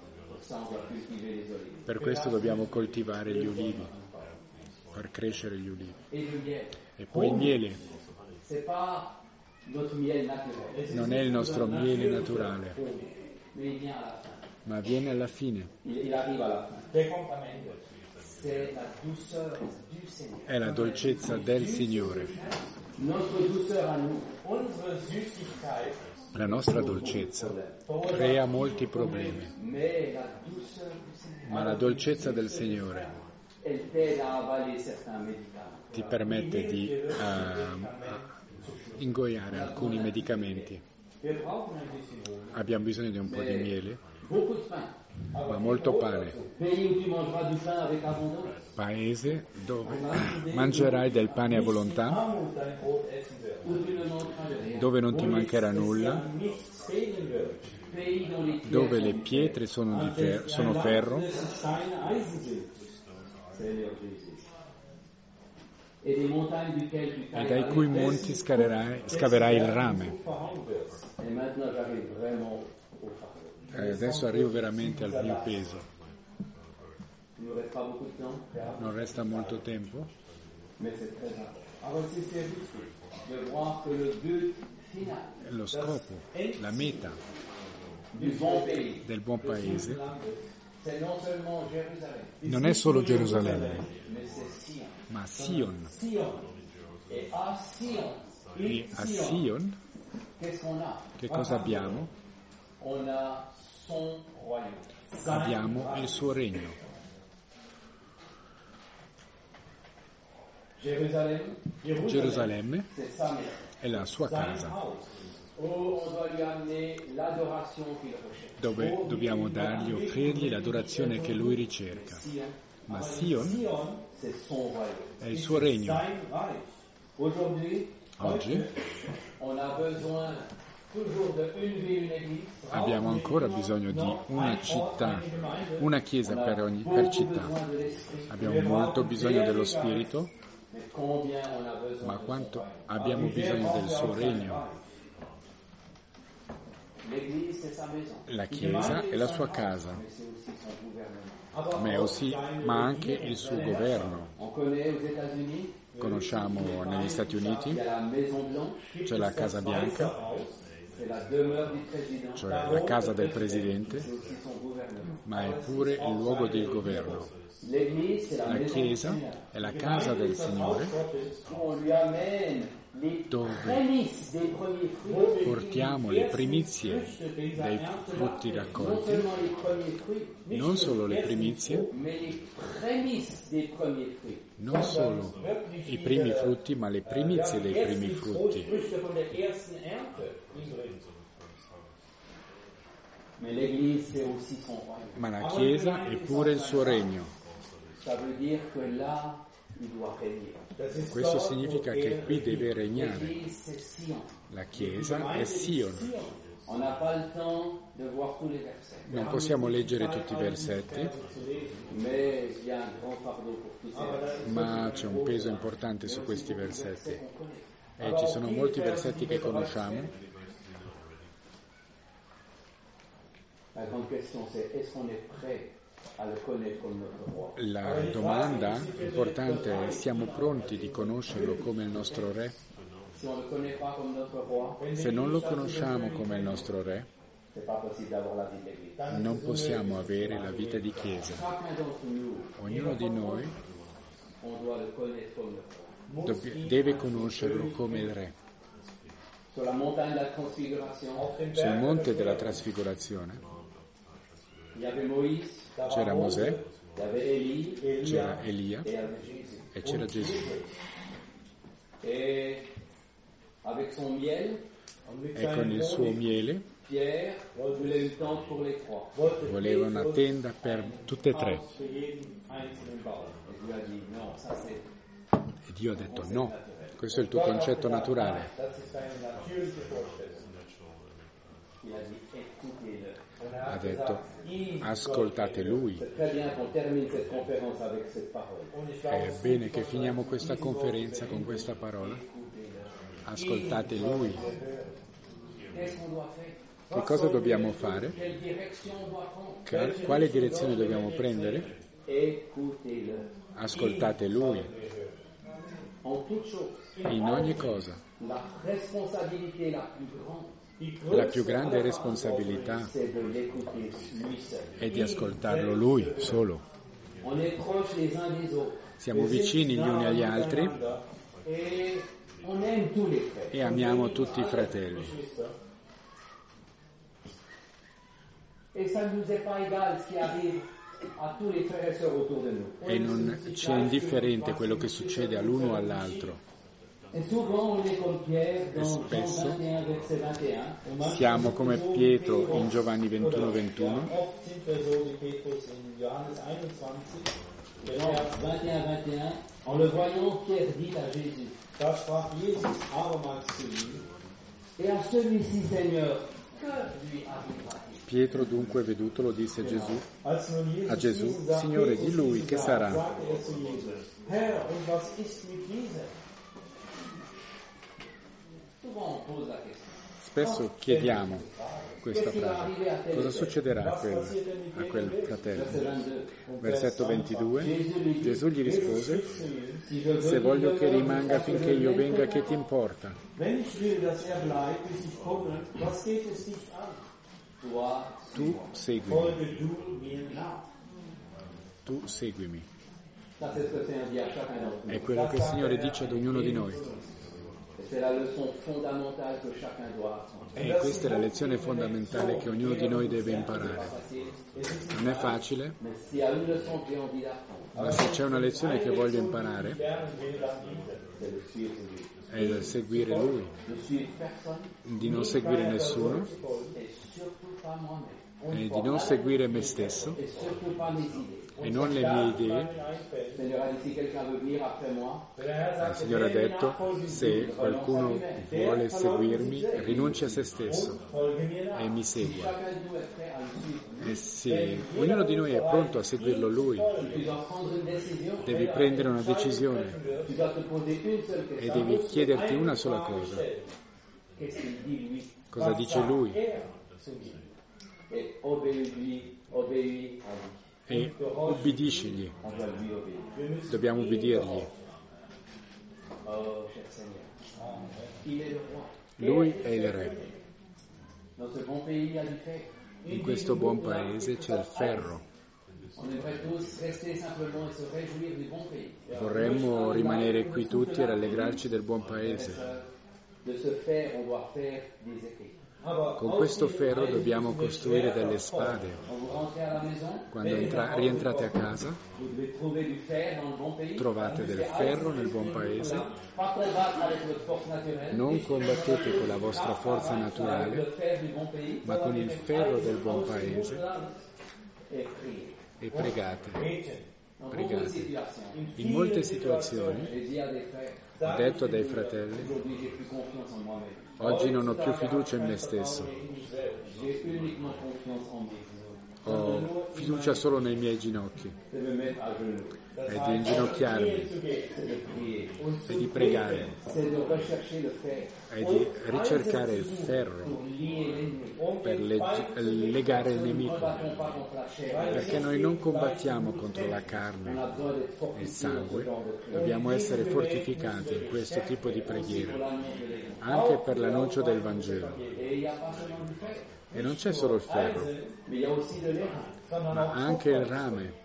Per questo dobbiamo coltivare gli ulivi, far crescere gli ulivi. E poi il miele. Non è il nostro miele naturale, ma viene alla fine. È la dolcezza del Signore. La nostra dolcezza crea molti problemi, ma la dolcezza del Signore ti permette di uh, ingoiare alcuni medicamenti. Abbiamo bisogno di un po' di miele, ma molto pane. Paese dove mangerai del pane a volontà, dove non ti mancherà nulla, dove le pietre sono, di fer- sono ferro, e dai cui monti scaverai, scaverai il rame. Eh, adesso arrivo veramente al mio peso. Non resta molto tempo. Lo scopo, la meta del buon paese non è solo Gerusalemme, ma Sion. E a Sion che cosa abbiamo? Abbiamo il suo regno. Gerusalemme è la sua casa, dove dobbiamo dargli, offrirgli l'adorazione che lui ricerca. Ma Sion è il suo regno. Oggi abbiamo ancora bisogno di una città, una chiesa per ogni per città. Abbiamo molto bisogno dello Spirito, ma quanto abbiamo bisogno del suo regno. La Chiesa è la sua casa, ma, aussi, ma anche il suo governo. Conosciamo negli Stati Uniti, c'è la Casa Bianca, cioè la casa del Presidente, ma è pure il luogo del governo. La Chiesa è la casa del Signore, dove portiamo le primizie dei frutti raccolti, non solo le primizie, non solo i primi frutti, ma le primizie dei primi frutti. Ma la Chiesa è pure il suo regno. Questo significa che qui deve regnare. La Chiesa è Sion. Non possiamo leggere tutti i versetti, ma c'è un peso importante su questi versetti. E ci sono molti versetti che conosciamo. La domanda importante è: siamo pronti di conoscerlo come il nostro Re? Se non lo conosciamo come il nostro Re, non possiamo avere la vita di Chiesa. Ognuno di noi deve conoscerlo come il Re. Sulla montagne della trasfigurazione. Sul monte della trasfigurazione Il y avait Moïse, c'era Mosè, il y avait Élie, c'era Elia et il y avait Jésus. e c'era Gesù. Et avec son miel, E con il suo miele Pierre voulait une tente pour les trois. voleva una tenda per tutte e tre. Et lui a dit non, ça c'est. E Dio ha detto no, questo è il tuo concetto naturale. Il a dit écoutez-le. Ha detto ascoltate Lui. C'est très bien qu'on termine cette conférence avec cette parole. È bene che finiamo questa conferenza con questa parola. Ascoltate Lui. Qu'est-ce qu'on doit faire? Che cosa dobbiamo fare? Quelle direction on doit prendre? Ca- Quale direzione dobbiamo prendere? Écoutez-le. Ascoltate Lui En toute chose, in ogni cosa. la responsabilité la plus grande, La più grande responsabilità c'est de l'écouter lui seul. è di ascoltarlo Lui solo. On est proches les uns des autres Siamo vicini gli uni agli altri et on aime tous les frères. e amiamo tutti i fratelli. Et ça ne nous est pas égal ce qui arrive a tous les frères et sœurs autour de nous. E non ci è indifferente quello che succede all'uno o all'altro. Et souvent on est comme Pierre dans Jean spesso vingt et un, verset vingt et un. Siamo come Pietro in Giovanni ventuno ventuno. Oft sind wir so wie Petrus in Johannes einundzwanzig. Jean vingt et un, vingt et un. En le voyant, Pierre dit à Jésus: Da sprach Jesus abermals zu ihm: Et à celui-ci, Seigneur, que lui arrivera-t-il? Pietro dunque vedutolo disse Gesù, Als nun Jesus a Gesù, diesen sagte, Signore, di lui che sarà? sagte er zu Jesus: Herr, und was ist mit diesem? Souvent on pose la question. Spesso chiediamo questa frase. Cosa succederà a quel, a quel fratello? Versetto ventidue. Gesù gli rispose: se voglio che rimanga finché io venga, che ti importa? Wenn ich will, dass er bleibt, bis ich komme, was geht es dich an? Toi, Tu seguimi, Folge du mir nach. tu seguimi. ça c'est ce que le Seigneur dit à chacun d'entre nous. È quello che il Signore dice ad ognuno di noi. Et c'est la leçon fondamentale que chacun doit apprendre. E questa è la lezione fondamentale che ognuno di noi deve imparare. Non è facile, Mais s'il y a une leçon que j'ai envie d'apprendre, ma se c'è una lezione che voglio imparare c'est de suivre lui. è di seguire Lui, De suivre personne di non seguire nessuno et surtout pas moi-même. e di non seguire me stesso Et surtout pas mes idées. e non le mie idee. Le Seigneur a dit si quelqu'un veut venir après moi, Il Signore ha detto, se qualcuno vuole seguirmi, rinunci a se stesso e mi segua. chacun de nous est prêt à le suivre. E se ognuno di noi è pronto a seguirlo Lui, Tu dois prendre une décision, devi prendere una decisione tu dois te poser une seule e question. devi chiederti una sola cosa. Qu'est-ce qu'il dit lui? Cosa dice Lui? Et obéis-lui, obéis à lui. E ubbidiscigli, On doit lui obéir. dobbiamo ubbidirgli. Oh, cher Seigneur, il est le roi. Lui è il Re. Dans ce bon pays, il y a du fer. In questo buon paese c'è il ferro. On aimerait tous rester simplement et se réjouir du bon pays. Vorremmo rimanere qui tutti e rallegrarci del buon paese. De ce fer, on doit faire des épées. Con questo ferro dobbiamo costruire delle spade. Quand vous rentrez à la maison, Quando entra- rientrate a casa, vous devez trouver du fer dans le bon pays. trovate del ferro nel buon paese. Pas combattre avec votre force naturelle, Non combattete con la vostra forza avec le naturale, fer du bon pays. ma con il ferro del buon paese Et prier. e pregate. Dans beaucoup de Pregate. situations, In molte situazioni j'ai dit à des frères, ho detto a dei fratelli, aujourd'hui j'ai plus confiance en moi-même. oggi non ho più fiducia in me stesso, J'ai uniquement confiance en mes genoux. ho fiducia solo nei miei ginocchi C'est de me mettre à genoux. e di inginocchiarmi C'est de prier. e di pregare C'est de rechercher le fer e di ricercare il ferro pour lier l'ennemi. per legge- legare il nemico, Nous ne battons pas contre la chair. perché noi non combattiamo contro la On a carne besoin d'être e il fortifiés dans ce sangue, genre de prière. dobbiamo essere fortificati in questo tipo di preghiera, Pour l'annonce de l'évangile. anche per l'annuncio del Vangelo. Et il n'y a pas seulement du fer, E non c'è solo il ferro, mais il y a aussi de l'airain. ma anche il rame.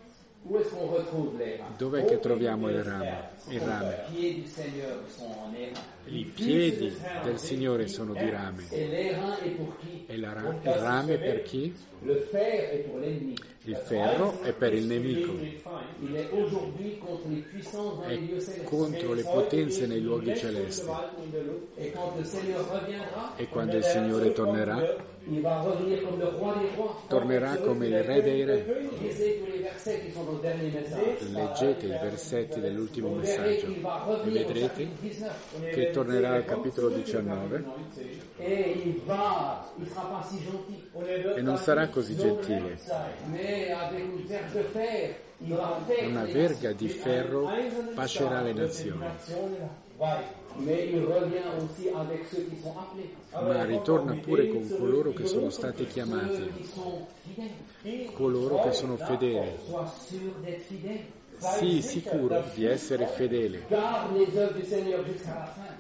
Où est-ce qu'on retrouve les reins? Dov'è che troviamo il rame? Il rame. Les pieds du Seigneur sont en airain. I piedi del Signore sono di rame. Et l'airain est pour qui? E la ra- il rame per chi? Le fer est pour l'ennemi. Il ferro è per il nemico. Il est aujourd'hui contre les puissances dans les lieux È célestes. contro le potenze nei luoghi celesti. Et quand le Seigneur reviendra, E quando il Signore tornerà, il va revenir comme le roi des rois. tornerà come il Re dei Re. Lisez tous les versets qui sont dans le dernier message. Leggete i versetti dell'ultimo Vous verrez messaggio qu'il va e revenir au vedrete chapitre dix-neuf. che tornerà al capitolo diciannove Et il va, il sera pas si gentil. e non sarà così gentile. Mais avec une verge de fer, il va faire Una les verga di ferro pascerà le nazioni, Mais il revient aussi avec ceux qui sont appelés. ma ritorna pure con coloro che sono stati Ceux chiamati, qui sont fidèles. coloro che sono fedeli. Sois sûr d'être fidèle. Sii sicuro di essere fedele. Garde les œuvres du Seigneur jusqu'à la fin.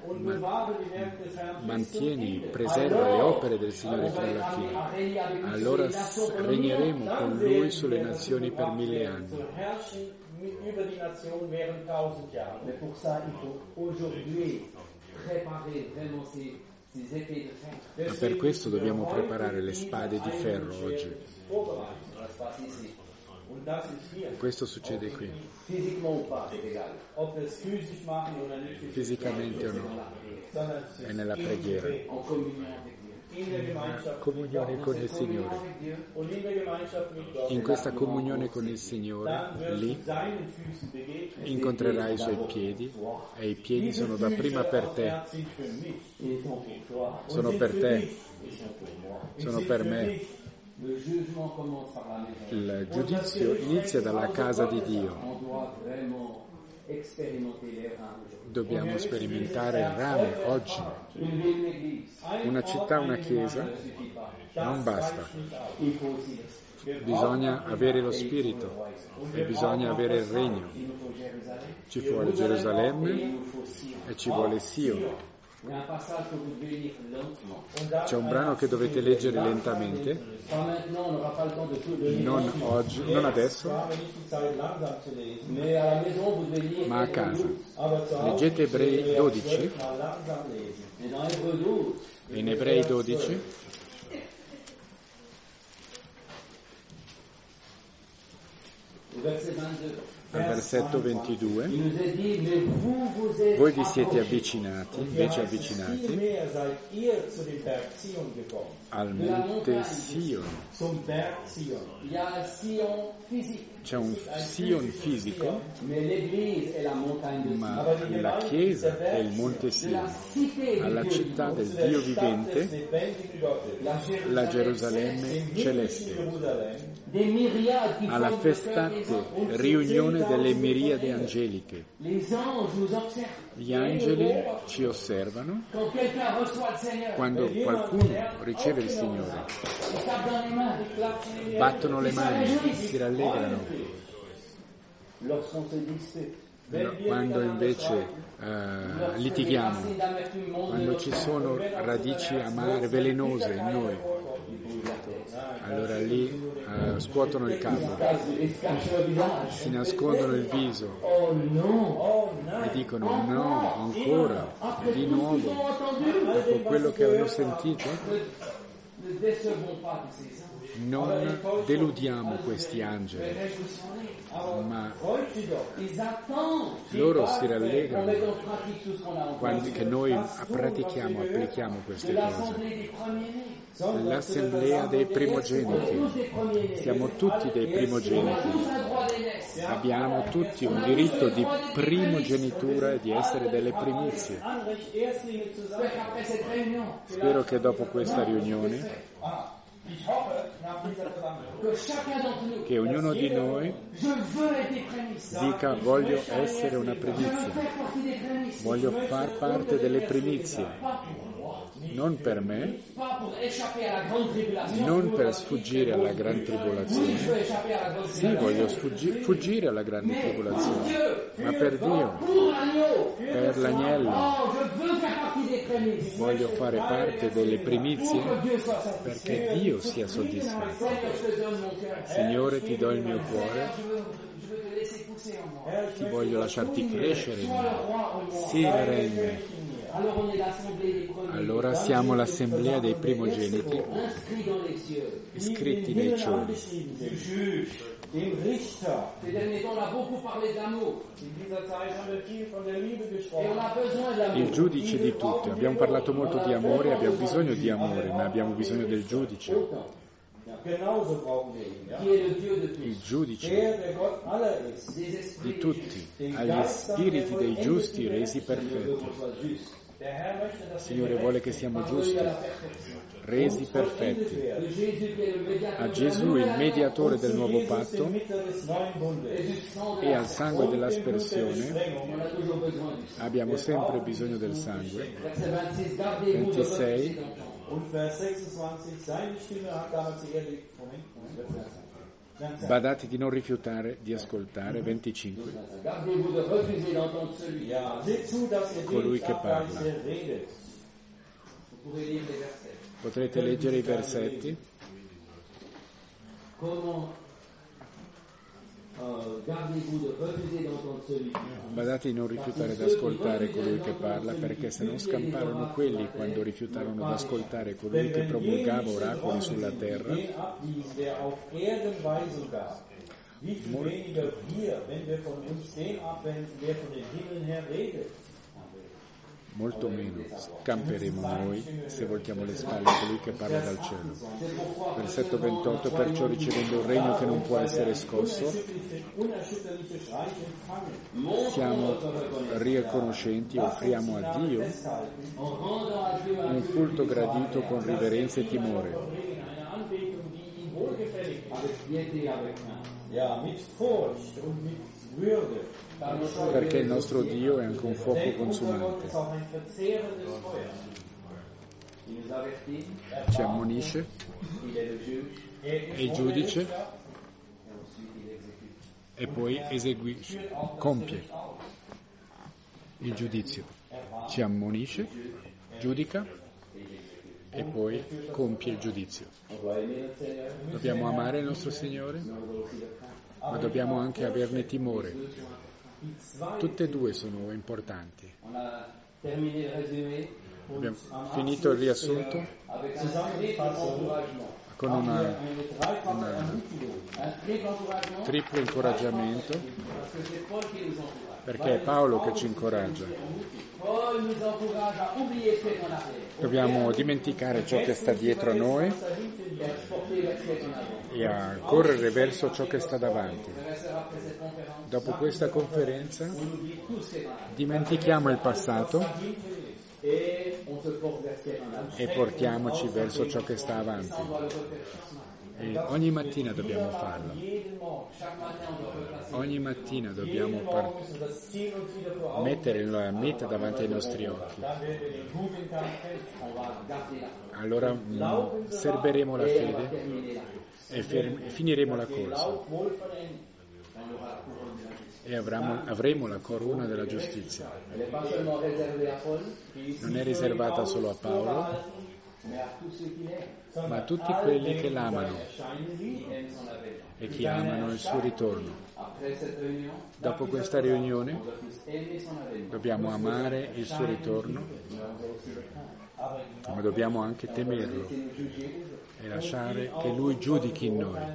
Mantieni, preserva le opere del Signore fino alla fine. Allora s- regneremo con Lui sulle nazioni per mille anni. Über die Nation während tausend Jahren. Mais pour ça, il faut aujourd'hui préparer vraiment ces, ces épées de fer. Ma per questo dobbiamo preparare le spade di ferro oggi. Ça se passe ici. Und das ist hier. Questo succede qui, Physiquement ou pas, c'est égal. Ob wir es physisch machen oder nicht, fisicamente o no, sondern es è ist nella preghiera, En communion avec Dieu. in der Gemeinschaft comunione con il Signore. Avec Dieu, und in der Gemeinschaft mit Gott. In questa comunione con il Signore, Dann wirst lì du seinen Füßen begegnen. incontrerai i Suoi piedi e i piedi sono dapprima per te, Er sind für mich. ils sont pour toi. sono sind per für te, dich. Ils sont pour moi. sono sind per für me. dich. Le jugement commence par la maison. Il giudizio inizia dalla casa di Dio. On doit vraiment expérimenter les reins aujourd'hui. Dobbiamo sperimentare il rame oggi. Une ville, une église, Una città, una chiesa ne suffit pas. non basta. Il faut aussi l'esprit. Bisogna avere lo Spirito e bisogna avere il regno. Il nous faut Jérusalem. Ci vuole Gerusalemme Il nous faut Sion. e ci vuole Sion. Il y a un passage que vous devez lire lentement. C'è un brano che dovete leggere lentamente, Pas maintenant, on n'aura pas le temps de tout lire. non oggi, non adesso, Habe nicht die Zeit, langsam zu lesen. Mais à la maison, vous devez lire. ma a casa. Aber zu Hause Leggete Ebrei dodici, mal langsam lesen. Et dans Hébreux douze, in Ebrei dodici, au verset vingt-deux, al versetto ventidue, il nous est dit, mais vous vous êtes voi vi siete approchés avvicinati, invece avvicinati, Vielmehr seid ihr zu dem Berg Zion gekommen. al monte Sion. Zum Berg Zion. Il y a un Sion physique, C'è un Sion fisico, mais l'Église est la montagne de Sion. ma la Chiesa è il monte La Sion. cité Alla du Dieu città vivant, del Dio Stadt des vivente, lebendigen Gottes. la la Jérusalem, Gerusalemme celeste, Jerusalem. des myriades qui alla forment le cœur des festante anges. riunione delle miriadi angeliche. Les anges nous observent. Gli angeli ci osservano Quand quelqu'un reçoit le Seigneur, quando qualcuno riceve il Signore. il tape dans les mains. Battono le mani, si rallegrano. Lorsqu'on se dispute, Quando invece eh, litighiamo, racines d'amertume montent de quando notre ci cœur, sono radici amare, velenose in noi, il bouge la tête. allora lì eh, scuotono il capo, Il se cache le visage. si nascondono il viso Oh non! e dicono no, ancora, di nuovo, Ils ont entendu. dopo quello che avevo sentito. Ne, ne décevons pas de ces anges. Non deludiamo questi angeli, Réjouissons-les. ma Ils attendent loro si qu'on rallegrano mette en pratique tout ce qu'on a quando entendu. che noi pratichiamo, applichiamo De queste cose. l'assemblée des premiers-nés. L'assemblea dei primogeniti, Tous des premiers-nés. siamo tutti dei primogeniti, Tous un droit d'aînesse. abbiamo tutti un diritto di primogenitura e di essere delle primizie. Anrecht, Erstlinge zu sein. Peut-être après cette réunion, Spero che dopo questa riunione, Ah, ich hoffe, nach dieser Versammlung, que chacun d'entre nous, che ognuno di noi je veux être des prémices. dica voglio essere una Je veux primizia, faire partie des prémices. voglio far parte delle primizie, Pas pour moi, non per me, pas pour échapper à la grande tribulation. non per sfuggire alla gran Oui, je tribolazione. veux échapper à la grande Sì, tribulation. voglio sfuggi- fuggire alla grande tribolazione, ma per Dio, Pour l'agneau. per l'agnello, Oh, je veux faire partie des prémices. voglio fare parte delle primizie Pour que Dieu soit satisfait. perché Dio sia soddisfatto. Seigneur, je te donne mon cœur. Signore, ti do il mio cuore, Je veux, je veux pousser en moi. Herr, ich Ti möchte, voglio dass du lasciarti mir crescere in Sois le me. roi en moi. Sii il regno. Alors on est l'assemblée des premiers, Allora siamo l'assemblea dei primogeniti, inscrits dans les cieux. iscritti nei cieli. angeschrieben sind. Dem Richter. Ces derniers temps, on a beaucoup parlé d'amour. In dieser Zeit haben wir viel von der Liebe Et on gesprochen. a besoin d'amour. Il giudice di tutti. Abbiamo parlato molto di amore, abbiamo bisogno di amore, ma abbiamo bisogno del giudice. Ja, genauso brauchen wir ihn. Ja? Qui est le Dieu de tous. Il giudice Der, der Gott aller ist. Des esprits di tutti, agli spiriti dei giusti resi perfetti. Der Herr möchte, dass wir Signore vuole che siamo giusti, resi perfetti. de Jésus qui est le médiateur A Gesù, il mediatore del nuovo Jesus, patto, den Mittler des neuen Bundes. e al sangue dell'aspersione On a toujours besoin du sang. abbiamo sempre bisogno del sangue. Verset vingt-six, gardez-vous de votre ventisei. précédent temps. Und Vers sechsundzwanzig, seine Stimme hat damals die Erde... Moment, Moment. Ganz Badate di non rifiutare di ascoltare. venticinque. Gardez-vous de refuser d'entendre celui. Ja, seht zu, dass ihr Colui dem che parla. abweist, der redet. Vous pouvez lire les versets. Potrete leggere i versetti. Comment euh, gardez-vous de refuser d'entendre celui qui parle. Badate di non rifiutare di ascoltare colui che parla, perché se non scamparono quelli quando rifiutarono di ascoltare colui che promulgava oracoli sulla terra. Den abwies, der auf Erden Weisung gab. Wie viel weniger wir, wenn wir von uns den abwenden, der von den Himmeln her redet. Molto meno scamperemo noi se voltiamo le spalle a colui che parla dal cielo. Versetto ventotto, perciò ricevendo un regno che non può essere scosso, Unerschütterliches Reich empfangen. siamo riconoscenti e offriamo a Dio un culto gradito con riverenza e timore, Eine Anbetung, die ihm wohlgefällig ist. Avec piété et avec main. Ja, mit Furcht und mit Würde. perché il nostro Dio è anche un fuoco Denn unser Gott consumante. ist auch ein verzehrendes Feuer. Il nous avertit, Ci ammonisce, il est le juge, è il giudice et ensuite il exécute. e poi eseguisce, compie il giudizio. Ci ammonisce, giudica e poi compie il giudizio. On doit aimer notre Seigneur, Dobbiamo amare il nostro Signore, mais on doit aussi le craindre. ma dobbiamo anche averne timore. Tutte e due sono importanti. On a terminé il résumé Abbiamo finito il riassunto avec un triple encouragement. con una, Eine dreifache una Ermutigung. Un triple encouragement triplo incoraggiamento, parce que c'est Paul qui nous encourage. perché è Paolo che ci incoraggia. Paul nous encourage à oublier ce qui est en arrière Dobbiamo dimenticare ciò che sta dietro a noi et à exporter vers ce qui est en avant. e a correre verso ciò che sta davanti. Le reste après cette conférence, Dopo questa conferenza on oublie tout ce qui est en arrière dimentichiamo il passato et on se porte vers ce qui est en avant. e portiamoci verso ciò che sta avanti. On doit le refaire chaque matin. E ogni mattina dobbiamo farlo. Chaque matin, on doit repasser. Ogni mattina dobbiamo par- Müssen wir das Ziel uns wieder vor Augen. mettere la meta davanti ai nostri occhi. Dann werden wir den guten Kampf kämpfen. On va garder la foi. Allora mm, serberemo la Et on va fede terminer la course. e, fer- e finiremo la corsa Lauf wohl vollendet. On aura la couronne de la justice. e avremo, avremo la corona della giustizia. Elle n'est pas seulement réservée à Paul, Non è riservata solo a Paolo, mais à tous ceux qui l'aiment, ma a tutti quelli che l'amano Erscheinen sie. qui aiment son avènement. e che amano il suo ritorno. Après cette réunion, Dopo questa riunione on doit tous aimer son avènement. dobbiamo amare il suo ritorno, Mais on doit aussi le craindre. ma dobbiamo anche temerlo Laissez nous juger e lasciare che Lui giudichi in noi.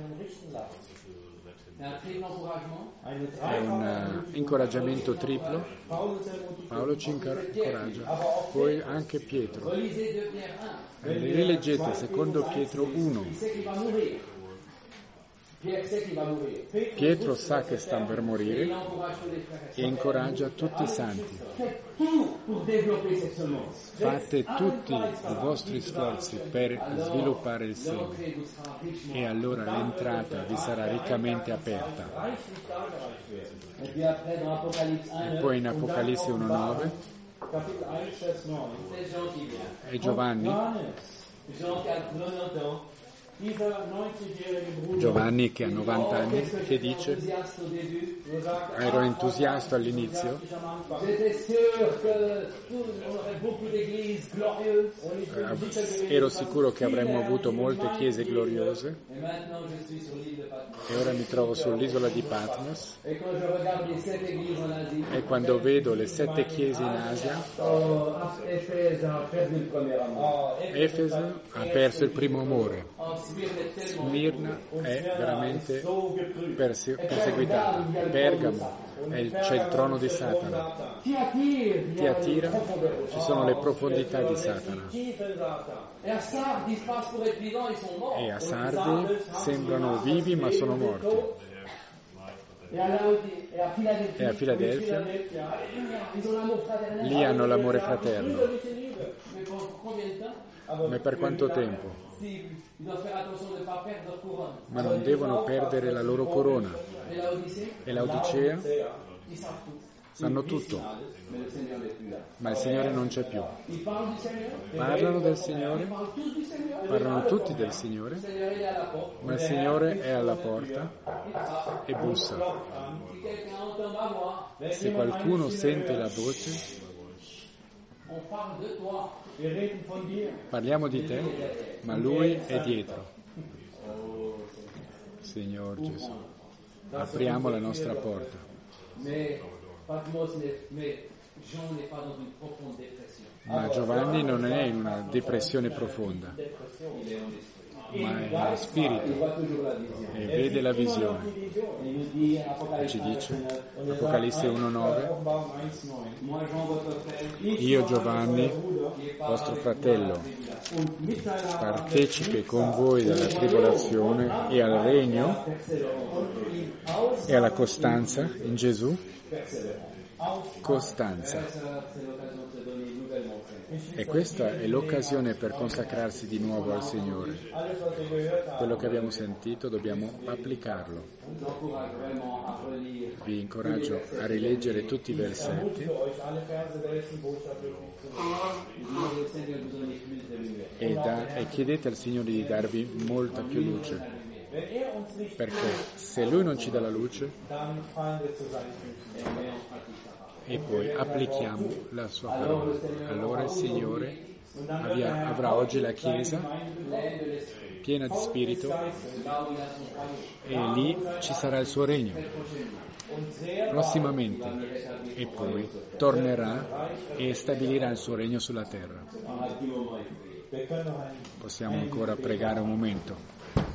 C'est un triple encouragement. Eine È un dreifache eh, incoraggiamento triplo. Paulus ermutigt. Paolo ci incoraggia, poi anche Pietro. Relisez deux Pierre un. Rileggete secondo Pietro uno. Il sait qu'il va mourir. Pierre sait qu'il va mourir. Pietro sa che sta per Et morire il encourage tous les frères et e sœurs. incoraggia tutti i santi. Faites tout pour développer cette semence. Fate tutti i vostri sforzi per sviluppare il seme L'entrée vous sera richement. e allora l'entrata vi sarà riccamente aperta. Reichlich dargereicht werden. Et puis après, dans Apocalypse un, E poi in Apocalisse uno nove Kapitel eins, Vers neun. c'est Jean qui vient. è Giovanni, Johannes, Jean qui a quatre-vingt-dix ans. dieser neunzigjährige Bruder, Giovanni che ha novanta anni, Qu'est-ce que che j'étais dice enthousiaste au début. so sagt ero entusiasta all'inizio, ich am Anfang. J'étais sûr que tout, on aurait beaucoup d'églises glorieuses. Und ich bin sicher eh, gewesen, ero dass sicuro che avremmo viele avuto molte Gemeinden chiese geben gloriose Et maintenant, je suis sur l'île de Patmos. E ora mi trovo sull'isola di Patmos Et quand je regarde les sept églises en Asie, e quando vedo le sette chiese in Asia, oh, Éphèse a perdu le premier amour. Efeso ha perso il primo amore, Oh, Smyrne est tellement Smirna è veramente perse- perseguitata, Pergamo è il- c'è il trono di Satana, Thyatire, il y a Tiatira les profondeurs. ci sono le profondità di Satana Et à Sardes, ils passent pour être vivants, ils sont morts. e a Sardi sembrano vivi ma sono morti. Et à Laodicée, et à Philadelphie, E a Filadelfia Alléluia, ils ont l'amour fraternel. lì hanno l'amore fraterno. Mais pour combien de temps? Ma per quanto tempo? Si, ils doivent faire attention de ne pas perdre leur couronne. Ma non devono perdere la loro corona. Et Laodicée, E Laodicea ils savent tout. sanno tutto, Mais le Seigneur n'est plus là. ma il Signore non c'è più. Ils parlent du Seigneur, Parlano del ils Signore, parlent tous du Seigneur. parlano tutti del Signore, Le Seigneur, il est à la porte. ma il Signore è alla porta e bussa. Si quelqu'un entend ma voix, Se qualcuno sente la voce, on parle de toi. Wir reden von dir. parliamo di te, ma Lui è dietro. Signor Gesù, apriamo la nostra porta. Mais Patmos n'est, mais Jean n'est pas dans une profonde dépression. Ma Giovanni non è in una depressione profonda, Il est en esprit. ma è nello spirito Il voit toujours la vision. e vede la visione. Il nous dit, E Apocalypse ci dice, neuf, Apocalisse uno nove, Offenbarung eins neun. moi Jean, votre frère, io Giovanni, vostro fratello, partecipe con voi della tribolazione e al regno e alla costanza in Gesù, costanza. c'est l'occasion de se donner nouvellement. E questa è l'occasione per consacrarsi di nuovo al Signore. Alles, was wir gehört haben, Quello che abbiamo sentito dobbiamo applicarlo. Je vous encourage vraiment à relire. Vi incoraggio a rileggere tutti i ich versetti ermutige euch, alle Verse der letzten Botschaft wirklich zu lesen. Demandez au Seigneur de vous donner plus de lumière. e, da- e chiedete al Signore di darvi molta più luce. Wenn er uns nicht Perché se Lui non ci dà la luce dann fallen wir zu seinen Füßen. Et met en pratique sa parole. e poi applichiamo la sua parola, allora il Signore avvia- avrà oggi la Chiesa Plein de l'esprit. piena di Spirito Là où il a son royaume. e lì ci sarà il suo regno Und sehr prossimamente e poi tornerà e stabilirà il suo regno sulla terra. On a dix moments écoulés. wir können noch einen Possiamo ancora pregare un momento.